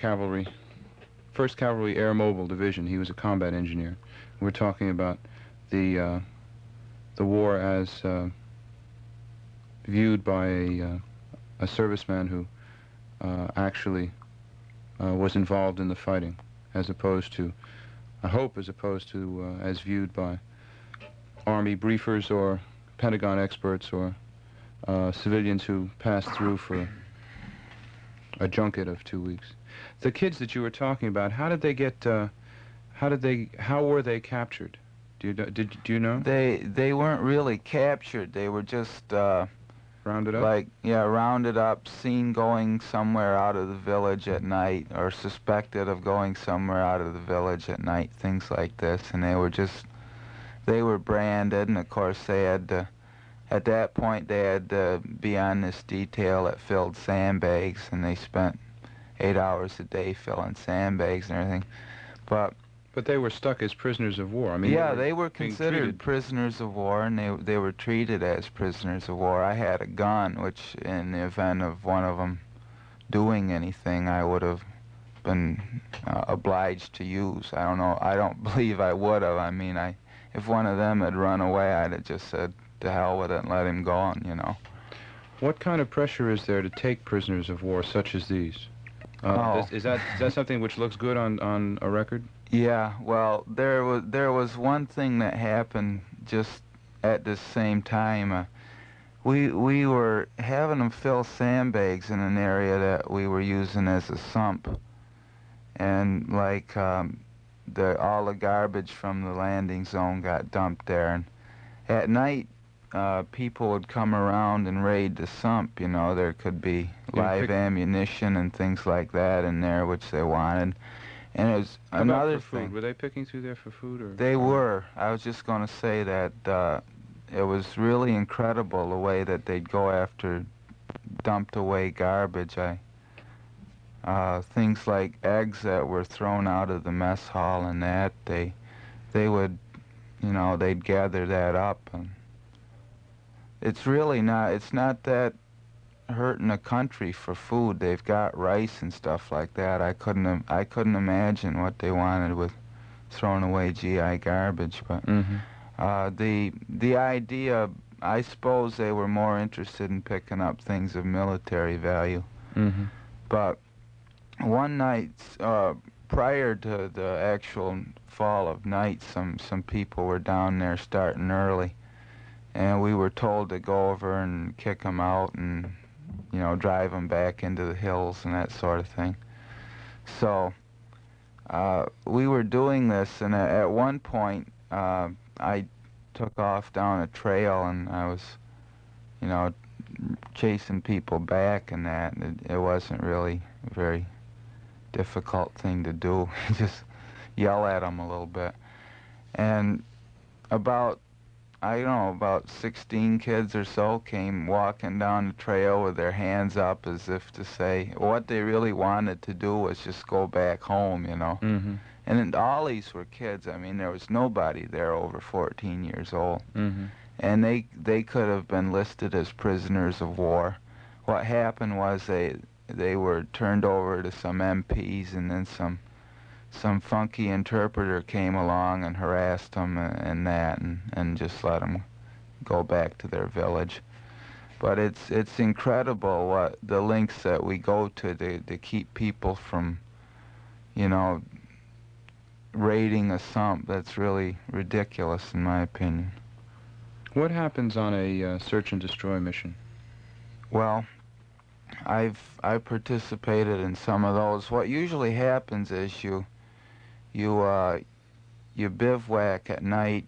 Cavalry Air Mobile Division. He was a combat engineer. We're talking about the war as viewed by a serviceman who actually was involved in the fighting, as opposed to as viewed by Army briefers or Pentagon experts or civilians who passed through for a junket of 2 weeks. The kids that you were talking about, how were they captured? Do you know? They weren't really captured. They were just rounded up? Rounded up, seen going somewhere out of the village at night, or suspected of going somewhere out of the village at night, things like this. And they were branded, and of course they had to, at that point they had to be on this detail that filled sandbags, and they spent 8 hours a day filling sandbags and everything. But they were stuck as prisoners of war. I mean, yeah, they were considered prisoners of war, and they were treated as prisoners of war. I had a gun, which in the event of one of them doing anything, I would have been obliged to use. I don't know. I don't believe I would have. I mean, if one of them had run away, I'd have just said, to hell with it and let him go on, you know. What kind of pressure is there to take prisoners of war such as these? Is that something which looks good on a record? Yeah, well, there was one thing that happened just at the same time. We were having them fill sandbags in an area that we were using as a sump, and like all the garbage from the landing zone got dumped there. And at night, people would come around and raid the sump. You know, there could be live ammunition and things like that in there, which they wanted. And it was another thing. Were they picking through there for food, or? They were. I was just going to say that it was really incredible the way that they'd go after dumped away garbage. Things like eggs that were thrown out of the mess hall and that, they would, you know, they'd gather that up. And it's really not that hurting the country for food. They've got rice and stuff like that. I couldn't imagine what they wanted with throwing away GI garbage. But the idea, I suppose they were more interested in picking up things of military value. But one night, prior to the actual fall of night, some people were down there starting early, and we were told to go over and kick them out and, you know, drive them back into the hills and that sort of thing. So we were doing this, and at one point I took off down a trail, and I was, you know, chasing people back, and that it wasn't really a very difficult thing to do. Just yell at them a little bit. And about 16 kids or so came walking down the trail with their hands up as if to say what they really wanted to do was just go back home, you know. And all these were kids. I mean, there was nobody there over 14 years old. And they could have been listed as prisoners of war. What happened was they were turned over to some MPs, and then some funky interpreter came along and harassed them and just let them go back to their village. But it's incredible what the lengths that we go to keep people from, you know, raiding a sump. That's really ridiculous in my opinion. What happens on a search and destroy mission? Well, I've participated in some of those. What usually happens is you bivouac at night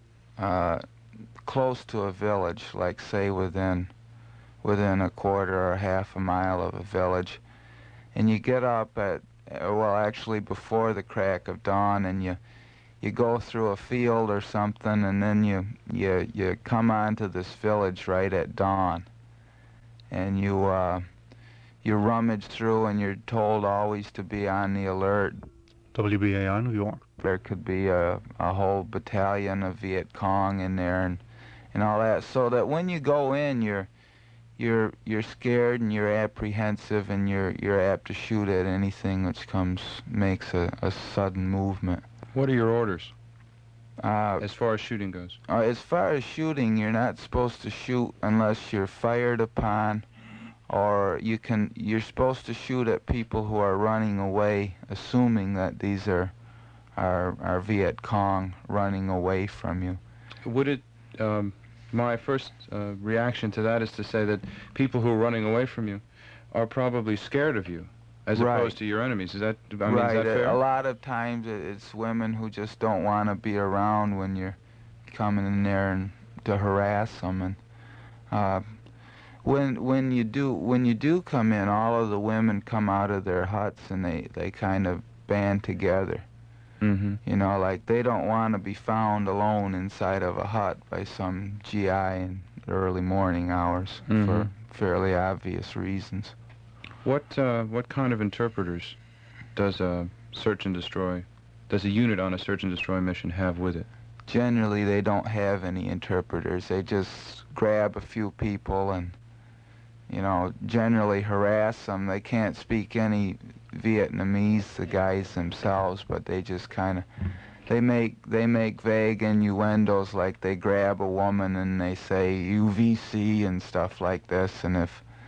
close to a village, like say within a quarter or half a mile of a village, and you get up at, well, actually before the crack of dawn, and you go through a field or something, and then you come onto this village right at dawn, and you rummage through, and you're told always to be on the alert. WBAI, New York. There could be a whole battalion of Viet Cong in there and all that, so that when you go in, you're scared and you're apprehensive, and you're apt to shoot at anything which makes a sudden movement. What are your orders as far as shooting goes? As far as shooting, you're not supposed to shoot unless you're fired upon, or you're supposed to shoot at people who are running away, assuming that these are Viet Cong running away from you. Would it, my first reaction to that is to say that people who are running away from you are probably scared of you, as opposed to your enemies. Is that, is that fair? A lot of times it's women who just don't want to be around when you're coming in there and to harass them. And when you do come in, all of the women come out of their huts, and they kind of band together. You know, like they don't want to be found alone inside of a hut by some GI in the early morning hours for fairly obvious reasons. What kind of interpreters does a unit on a search and destroy mission have with it? Generally, they don't have any interpreters. They just grab a few people and, you know, generally harass them. They can't speak any Vietnamese, the guys themselves, but they just kind of, they make vague innuendos, like they grab a woman and they say UVC and stuff like this, and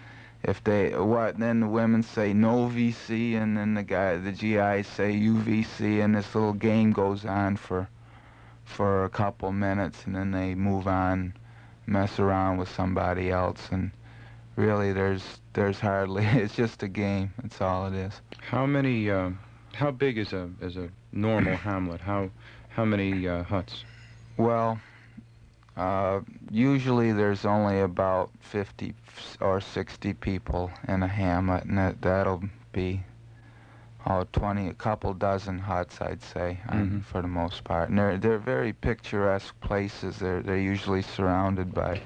then the women say no VC, and then the GIs say UVC, and this little game goes on for a couple minutes, and then they move on, mess around with somebody else, and really there's hardly, it's just a game, that's all it is. How big is a normal hamlet? How many huts? Well, usually there's only about 50 or 60 people in a hamlet, and that'll be a couple dozen huts, I'd say, for the most part. And they're very picturesque places. They're usually surrounded by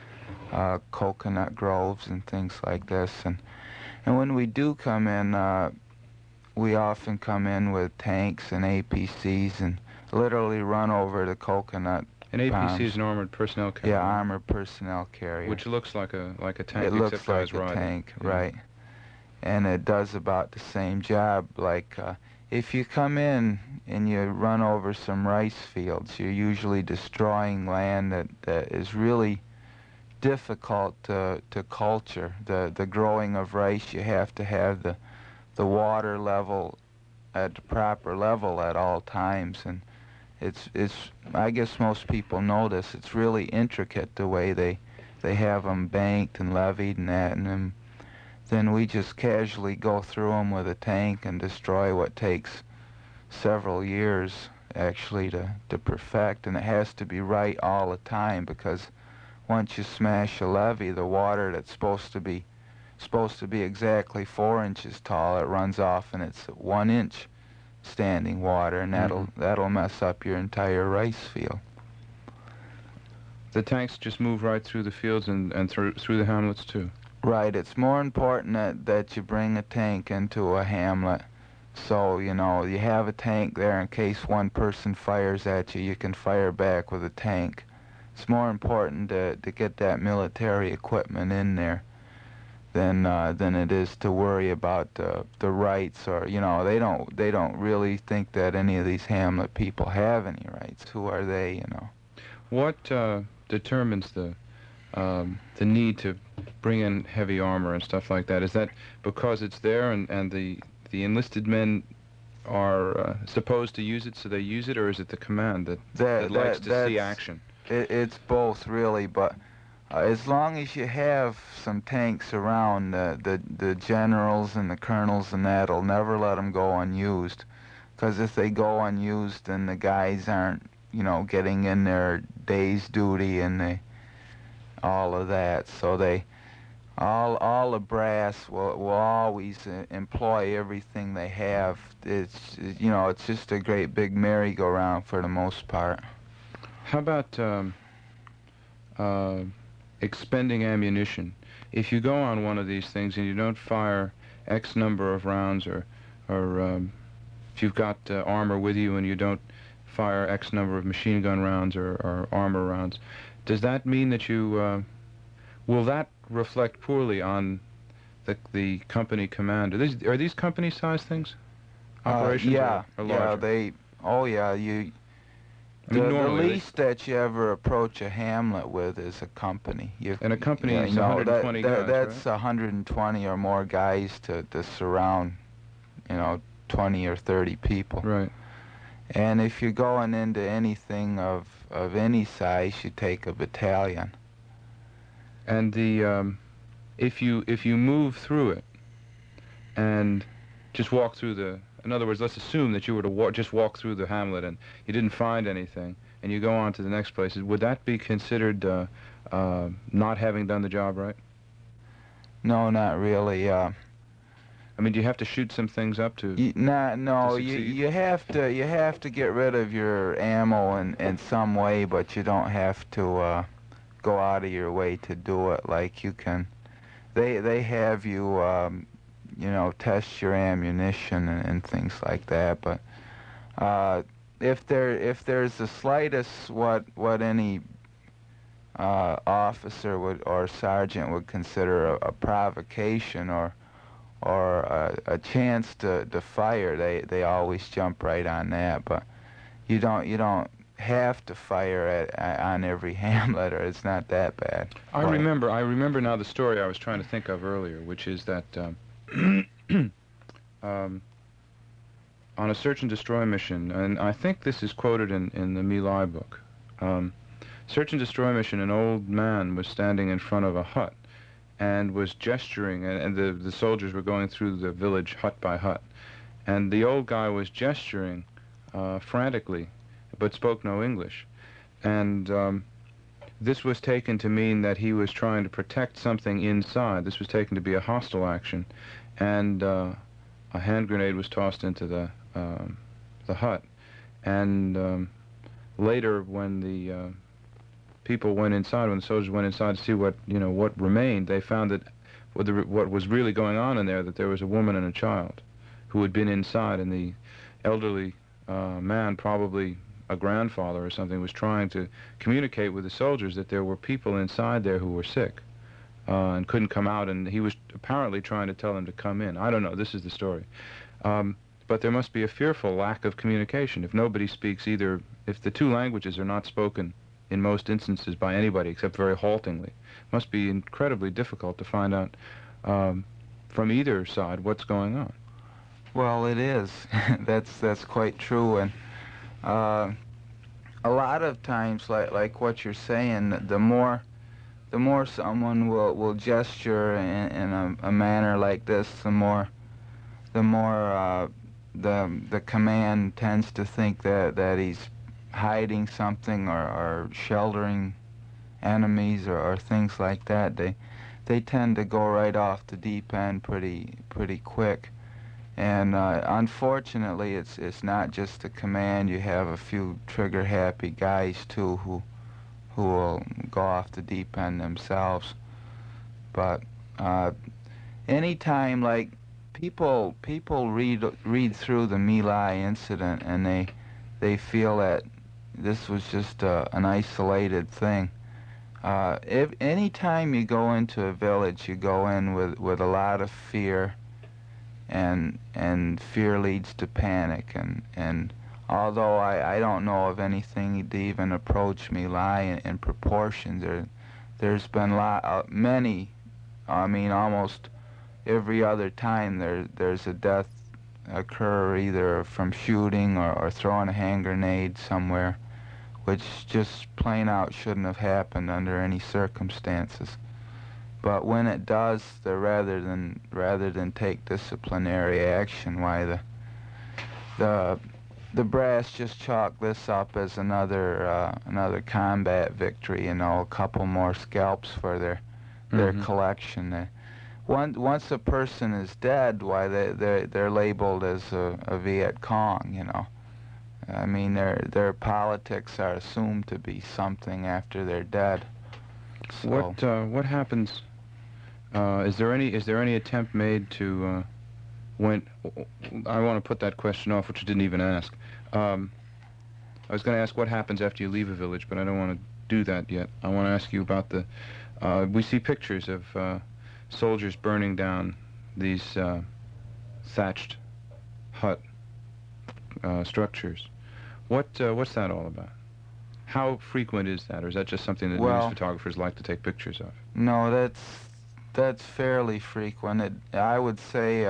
coconut groves and things like this. And when we do come in, we often come in with tanks and APCs and literally run over the coconut An APC bombs. is an armored personnel carrier. Yeah, armored personnel carrier. Which looks like a tank, it looks except like guys a riding. tank, Yeah. right? And it does about the same job. Like if you come in and you run over some rice fields, you're usually destroying land that is really difficult to culture. The growing of rice, you have to have the water level at the proper level at all times, and it's I guess most people know this. It's really intricate the way they have them banked and levied and that, and then we just casually go through them with a tank and destroy what takes several years actually to perfect, and it has to be right all the time, because once you smash a levee, the water that's supposed to be exactly 4 inches tall, it runs off and it's 1 inch standing water, and that'll mess up your entire rice field. The tanks just move right through the fields and through the hamlets too. Right. It's more important that you bring a tank into a hamlet, so you know you have a tank there in case one person fires at you. You can fire back with a tank. It's more important to get that military equipment in there than it is to worry about the rights, or you know they don't really think that any of these hamlet people have any rights. Who are they, you know? What determines the need to bring in heavy armor and stuff like that? Is that because it's there and the enlisted men are supposed to use it, so they use it, or is it the command that likes to see action? It's both, really, but as long as you have some tanks around, the generals and the colonels and that'll never let them go unused, because if they go unused, then the guys aren't, you know, getting in their day's duty and all of that. So all the brass will always employ everything they have. It's, you know, it's just a great big merry-go-round for the most part. How about expending ammunition? If you go on one of these things and you don't fire X number of rounds, or if you've got armor with you and you don't fire X number of machine gun rounds or armor rounds, does that mean that you will that reflect poorly on the company commander? Are these company-sized things? Operations yeah, or larger? yeah, the least that you ever approach a hamlet with is a company. And a company is you know, 120 guys, that's right? 120 or more guys to surround, you know, 20 or 30 people. Right. And if you're going into anything of any size, you take a battalion. And the if you move through it and just walk through in other words, let's assume that you were to just walk through the hamlet and you didn't find anything, and you go on to the next place, would that be considered not having done the job right? No, not really. I mean, do you have to shoot some things up to succeed? You have to get rid of your ammo in some way, but you don't have to go out of your way to do it. Like you can, they have you you know, test your ammunition and things like that. But if there's the slightest what any officer or sergeant would consider a provocation or a chance to fire, they always jump right on that. But you don't have to fire on every hamlet, or it's not that bad. I remember now the story I was trying to think of earlier, which is that on a search and destroy mission, and I think this is quoted in the My Lai book. Search and destroy mission, an old man was standing in front of a hut and was gesturing, and the soldiers were going through the village hut by hut, and the old guy was gesturing frantically, but spoke no English, and this was taken to mean that he was trying to protect something inside. This was taken to be a hostile action, and a hand grenade was tossed into the hut. And later, when the people went inside, when the soldiers went inside to see what remained, they found that what was really going on in there, that there was a woman and a child who had been inside, and the elderly man probably a grandfather or something was trying to communicate with the soldiers that there were people inside there who were sick and couldn't come out, and he was apparently trying to tell them to come in. I don't know. This is the story. But there must be a fearful lack of communication if nobody speaks either, if the two languages are not spoken in most instances by anybody except very haltingly. It must be incredibly difficult to find out from either side what's going on. Well, it is. That's quite true, and a lot of times, like what you're saying, the more someone will gesture in a manner like this, the more the command tends to think that he's hiding something or sheltering enemies or things like that. They tend to go right off the deep end pretty quick. And unfortunately, it's not just the command. You have a few trigger-happy guys too who will go off the deep end themselves. But anytime, like, people read through the My Lai incident and they feel that this was just an isolated thing. If any time you go into a village, you go in with a lot of fear, and fear leads to panic. And although I don't know of anything to even approach My Lai in proportion, there's been many. I mean, almost every other time there's a death occur either from shooting or throwing a hand grenade somewhere, which just plain out shouldn't have happened under any circumstances. But when it does, rather than take disciplinary action, why the brass just chalk this up as another combat victory. You know, a couple more scalps for their collection. Once a person is dead, why they're labeled as a Viet Cong. You know, I mean their politics are assumed to be something after they're dead. So, what happens? Is there any attempt made to when I want to put that question off, which I didn't even ask. I was going to ask what happens after you leave a village, but I don't want to do that yet. I want to ask you about the. We see pictures of soldiers burning down these thatched hut structures. What's that all about? How frequent is that, or is that just something that news photographers like to take pictures of? No, that's fairly frequent. I would say.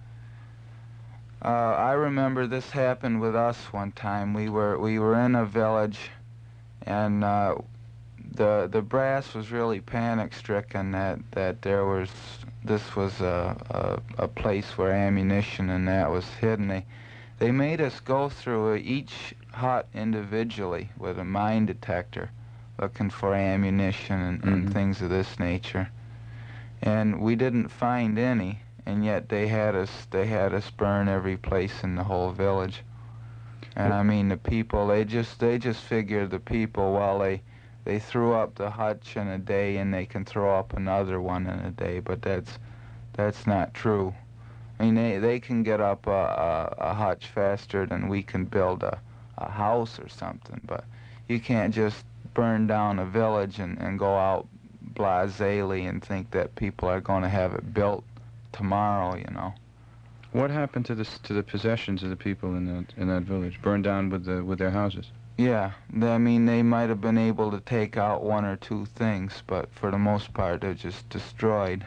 I remember this happened with us one time. We were in a village, and the brass was really panic-stricken that this was a place where ammunition and that was hidden. They made us go through each hut individually with a mine detector, looking for ammunition and things of this nature, and we didn't find any. And yet they had us burn every place in the whole village. And I mean, the people, they just figured the people, well, they threw up the hutch in a day and they can throw up another one in a day, but that's not true. I mean, they can get up a hutch faster than we can build a house or something, but you can't just burn down a village and go out blasely and think that people are going to have it built tomorrow, you know. What happened to the possessions of the people in that village? Burned down with their houses? Yeah, I mean, they might have been able to take out one or two things, but for the most part, they're just destroyed.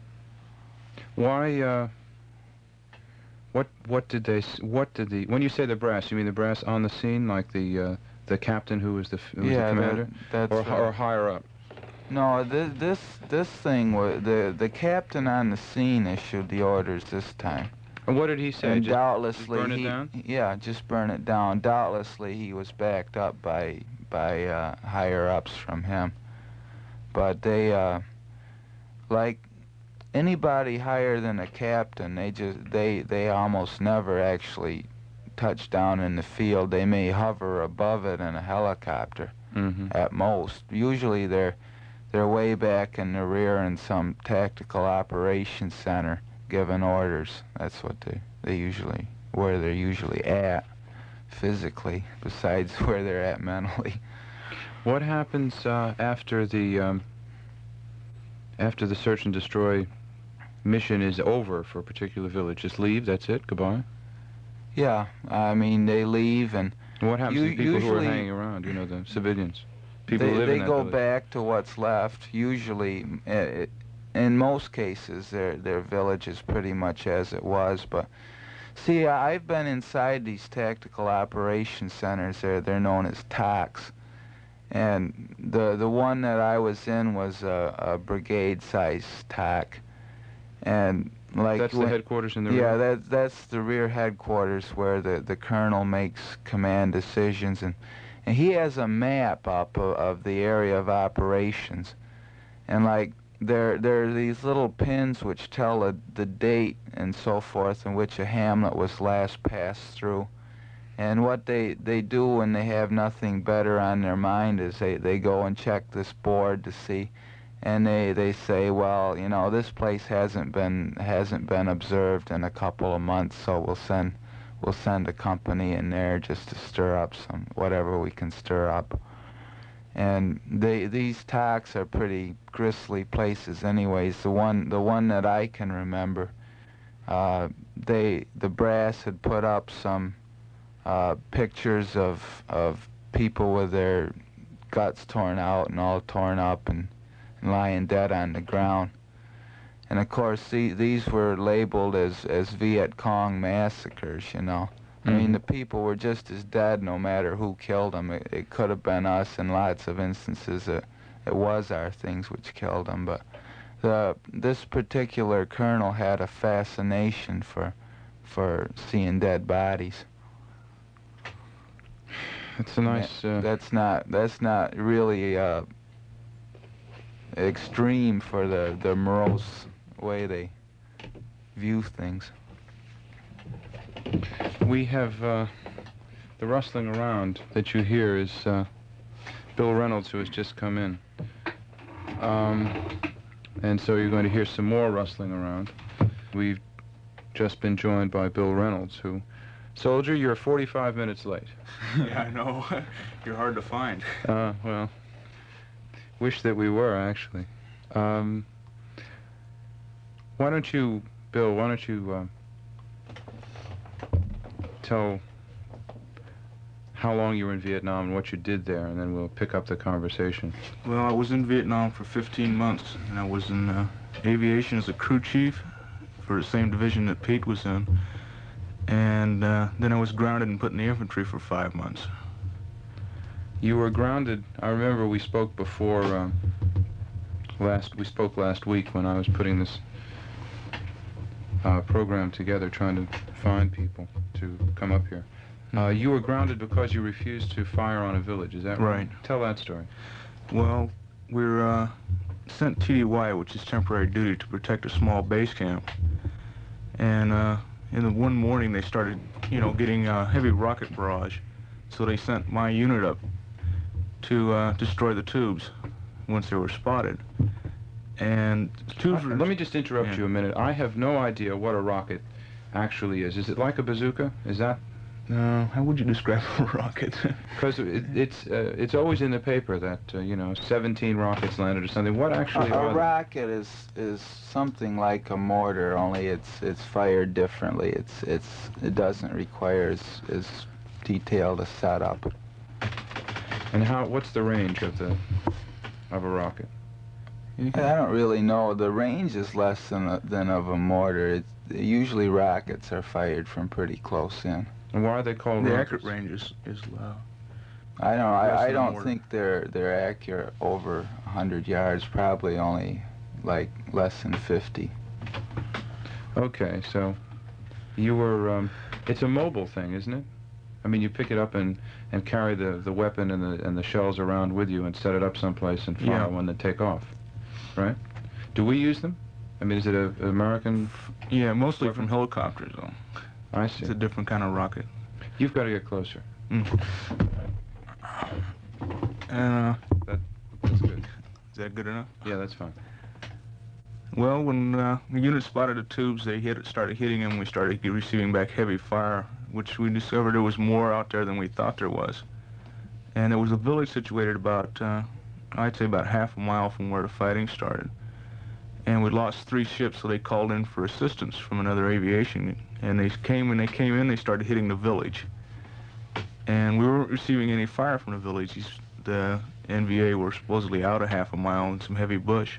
Why? What did when you say the brass, you mean the brass on the scene, like the captain who was the commander, or higher up? No, this thing was the captain on the scene issued the orders this time. And what did he say? And just doubtlessly, burn it down? Yeah, just burn it down. Doubtlessly, he was backed up by higher ups from him. But they, like anybody higher than a captain, they almost never actually touch down in the field. They may hover above it in a helicopter at most. Usually they're way back in the rear in some tactical operations center giving orders. That's what they're usually at. physically, besides where they're at mentally. What happens after the search and destroy mission is over for a particular village? Just leave? That's it? Goodbye? Yeah, I mean, they leave, and What happens to the people who are usually hanging around, you know, the civilians? People who live they in that go village. back to what's left. Usually, in most cases, their village is pretty much as it was. But see, I've been inside these tactical operation centers. They're known as TOCs, and the one that I was in was a brigade-sized TOC, and like That's the headquarters in the yeah, rear? that's the rear headquarters where the colonel makes command decisions, and he has a map up of the area of operations, and like there are these little pins which tell the date and so forth in which a hamlet was last passed through. And what they do when they have nothing better on their mind is they go and check this board to see, and they say, well, you know, this place hasn't been observed in a couple of months, so we'll send a company in there just to stir up some whatever we can stir up. And these TOCs are pretty grisly places, anyways. The one that I can remember, the brass had put up some pictures of people with their guts torn out and all torn up and lying dead on the ground. And of course, these were labeled as Viet Cong massacres, you know. I mean, the people were just as dead no matter who killed them. It could have been us in lots of instances. It was our things which killed them. But this particular colonel had a fascination for seeing dead bodies. It's a nice... That's not really extreme for the morose way they view things. We have the rustling around that you hear is Bill Reynolds, who has just come in. And so you're going to hear some more rustling around. We've just been joined by Bill Reynolds, who... Soldier, you're 45 minutes late. Yeah, I know. You're hard to find. Well, wish that we were, actually. Why don't you, Bill, tell how long you were in Vietnam and what you did there, and then we'll pick up the conversation. Well, I was in Vietnam for 15 months, and I was in aviation as a crew chief for the same division that Pete was in. And then I was grounded and put in the infantry for 5 months. You were grounded. I remember we spoke before last week when I was putting this program together, trying to find people to come up here. You were grounded because you refused to fire on a village, is that right? Right. Tell that story. Well, we were sent TDY, which is temporary duty, to protect a small base camp. And in the one morning they started, you know, getting a heavy rocket barrage. So they sent my unit up to destroy the tubes once they were spotted. And the tubes were... Let me just interrupt you a minute. I have no idea what a rocket actually is. Is it like a bazooka? Is that... No, how would you describe a rocket? Because it's always in the paper that, you know, 17 rockets landed or something. What actually A was it? rocket is something like a mortar, only it's fired differently. It doesn't require as detailed a setup. And what's the range of a rocket? I don't really know. The range is less than of a mortar. Usually rockets are fired from pretty close in. And why are they called The rockets? accurate range is low. I don't think they're accurate over 100 yards. Probably only like less than 50. Okay, so you were. It's a mobile thing, isn't it? I mean, you pick it up and carry the weapon and the shells around with you and set it up someplace and fire when they take off, right? Do we use them? I mean, is it an American? Yeah, mostly from helicopters, though. I see. It's a different kind of rocket. You've got to get closer. That's good. Is that good enough? Yeah, that's fine. Well, when the unit spotted the tubes, they started hitting them. We started receiving back heavy fire which we discovered there was more out there than we thought there was. And there was a village situated about, I'd say about half a mile from where the fighting started. And we'd lost 3 ships, so they called in for assistance from another aviation. And they came in, they started hitting the village. And we weren't receiving any fire from the village. The NVA were supposedly out a half a mile in some heavy bush.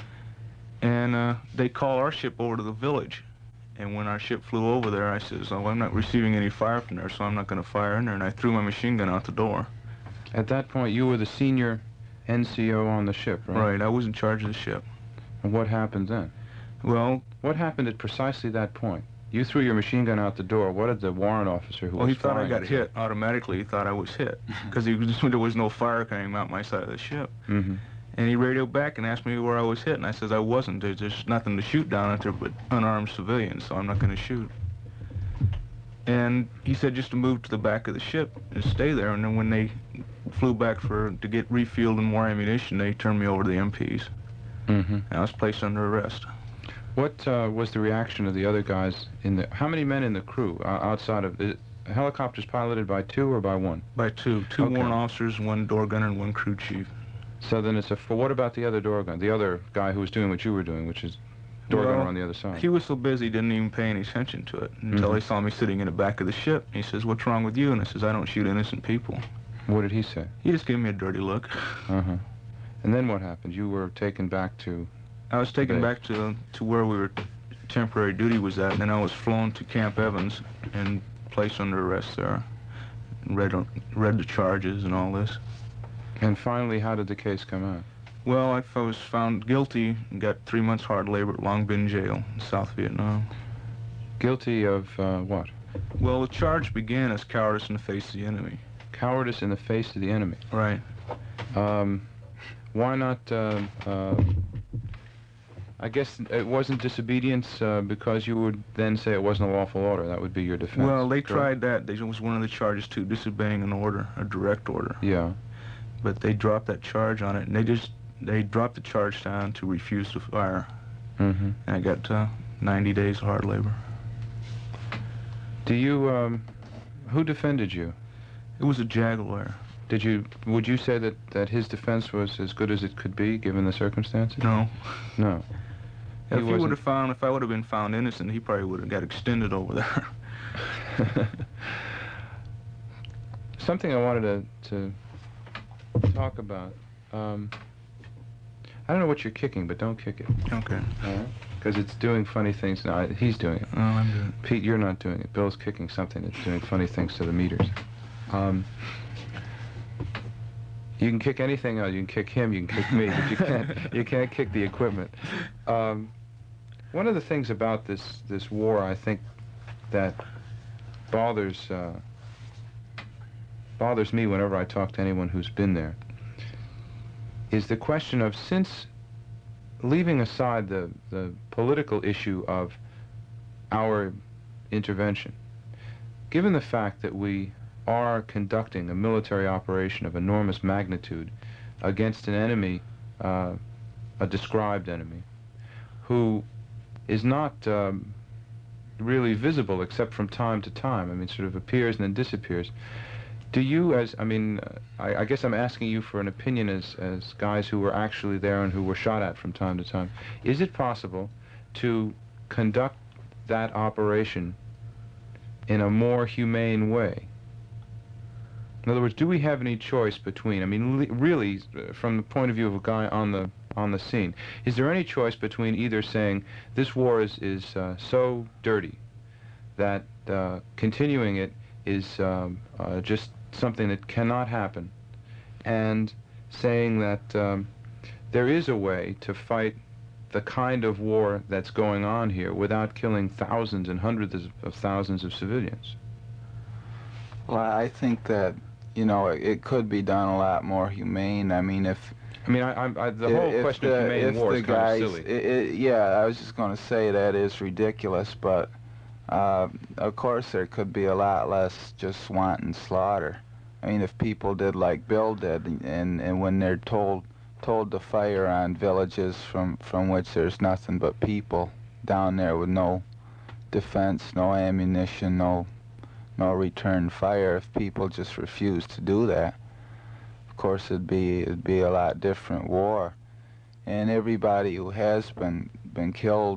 And they called our ship over to the village. And when our ship flew over there, I says, oh, I'm not receiving any fire from there, so I'm not going to fire in there. And I threw my machine gun out the door. At that point, you were the senior NCO on the ship, right? Right, I was in charge of the ship. And what happened then? Well, what happened at precisely that point? You threw your machine gun out the door. What did the warrant officer who was he thought I flying got it hit automatically. He thought I was hit because there was no fire coming out my side of the ship. Mm-hmm. And he radioed back and asked me where I was hit, and I says I wasn't. There's nothing to shoot down out there but unarmed civilians, so I'm not going to shoot. And he said just to move to the back of the ship and stay there, and then when they flew back to get refueled and more ammunition, they turned me over to the MPs. Mm-hmm. And I was placed under arrest. What was the reaction of the other guys in the... How many men in the crew outside of... helicopters piloted by 2 or by 1? By 2. 2 Okay. warrant officers, 1 door gunner, and 1 crew chief. So then it's what about the other door gun? The other guy who was doing what you were doing, which is door gunner on the other side. He was so busy, didn't even pay any attention to it until he saw me sitting in the back of the ship. He says, what's wrong with you? And I says, I don't shoot innocent people. What did he say? He just gave me a dirty look. Uh-huh. And then what happened? You were taken back to... I was taken back to where we were temporary duty was at, and then I was flown to Camp Evans and placed under arrest there. And read the charges and all this. And finally, how did the case come out? Well, I was found guilty and got 3 months hard labor at Long Binh Jail in South Vietnam. Guilty of what? Well, the charge began as cowardice in the face of the enemy. Cowardice in the face of the enemy. Right. Why not... I guess it wasn't disobedience because you would then say it wasn't a lawful order. That would be your defense. Well, they tried that. It was one of the charges, too, disobeying an order, a direct order. Yeah. But they dropped that charge on it, and they dropped the charge down to refuse to fire. Mm-hmm. And I got 90 days of hard labor. Do you, who defended you? It was a JAG lawyer. Would you say that his defense was as good as it could be, given the circumstances? No. No. If I would have been found innocent, he probably would have got extended over there. Something I wanted to talk about. I don't know what you're kicking, but don't kick it. Okay. Because it's doing funny things now. He's doing it. Oh, I'm doing it. Pete, you're not doing it. Bill's kicking something that's doing funny things to the meters. You can kick anything else. You can kick him. You can kick me. But you can't kick the equipment. One of the things about this war, I think, that bothers me whenever I talk to anyone who's been there, is the question of, since leaving aside the political issue of our intervention, given the fact that we are conducting a military operation of enormous magnitude against an enemy, a described enemy, who is not really visible except from time to time. I mean, sort of appears and then disappears. Do you, I guess I'm asking you for an opinion as guys who were actually there and who were shot at from time to time. Is it possible to conduct that operation in a more humane way? In other words, do we have any choice between, really, from the point of view of a guy on the scene, is there any choice between either saying this war is so dirty that continuing it is just something that cannot happen, and saying that there is a way to fight the kind of war that's going on here without killing thousands and hundreds of thousands of civilians? Well, I think that, it could be done a lot more humane. I mean, the whole question of humane war is kind of silly. Yeah, I was just going to say that is ridiculous, but of course there could be a lot less just wanton slaughter. I mean, if people did like Bill did, and when they're told to fire on villages from which there's nothing but people down there with no defense, no ammunition, no return fire if people just refused to do that. Of course, it'd be a lot different war, and everybody who has been killed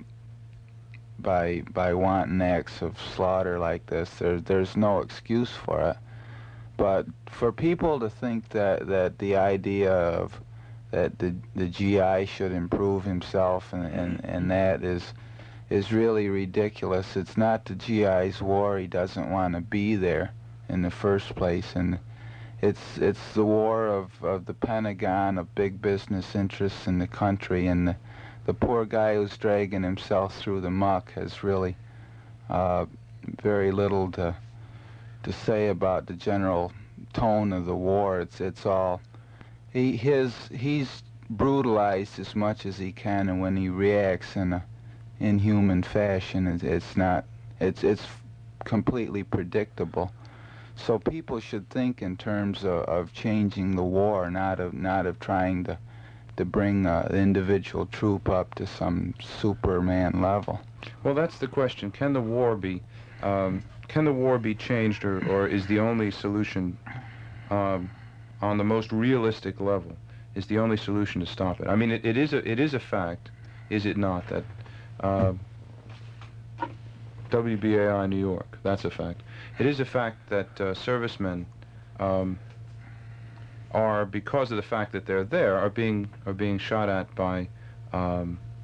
by wanton acts of slaughter like this, there's no excuse for it. But for people to think that the idea of that the GI should improve himself and that is really ridiculous. It's not the GI's war. He doesn't want to be there in the first place, and it's the war of the Pentagon, of big business interests in the country, and the poor guy who's dragging himself through the muck has really very little to say about the general tone of the war. It's all he's brutalized as much as he can, and when he reacts in a inhuman fashion, it's completely predictable. So people should think in terms of changing the war, not of trying to bring the individual troop up to some Superman level. Well, that's the question. Can the war be changed, or is the only solution on the most realistic level, is the only solution to stop it? I mean, it is a fact, is it not, that WBAI New York, that's a fact. It is a fact that servicemen are, because of the fact that they're there, are being shot at by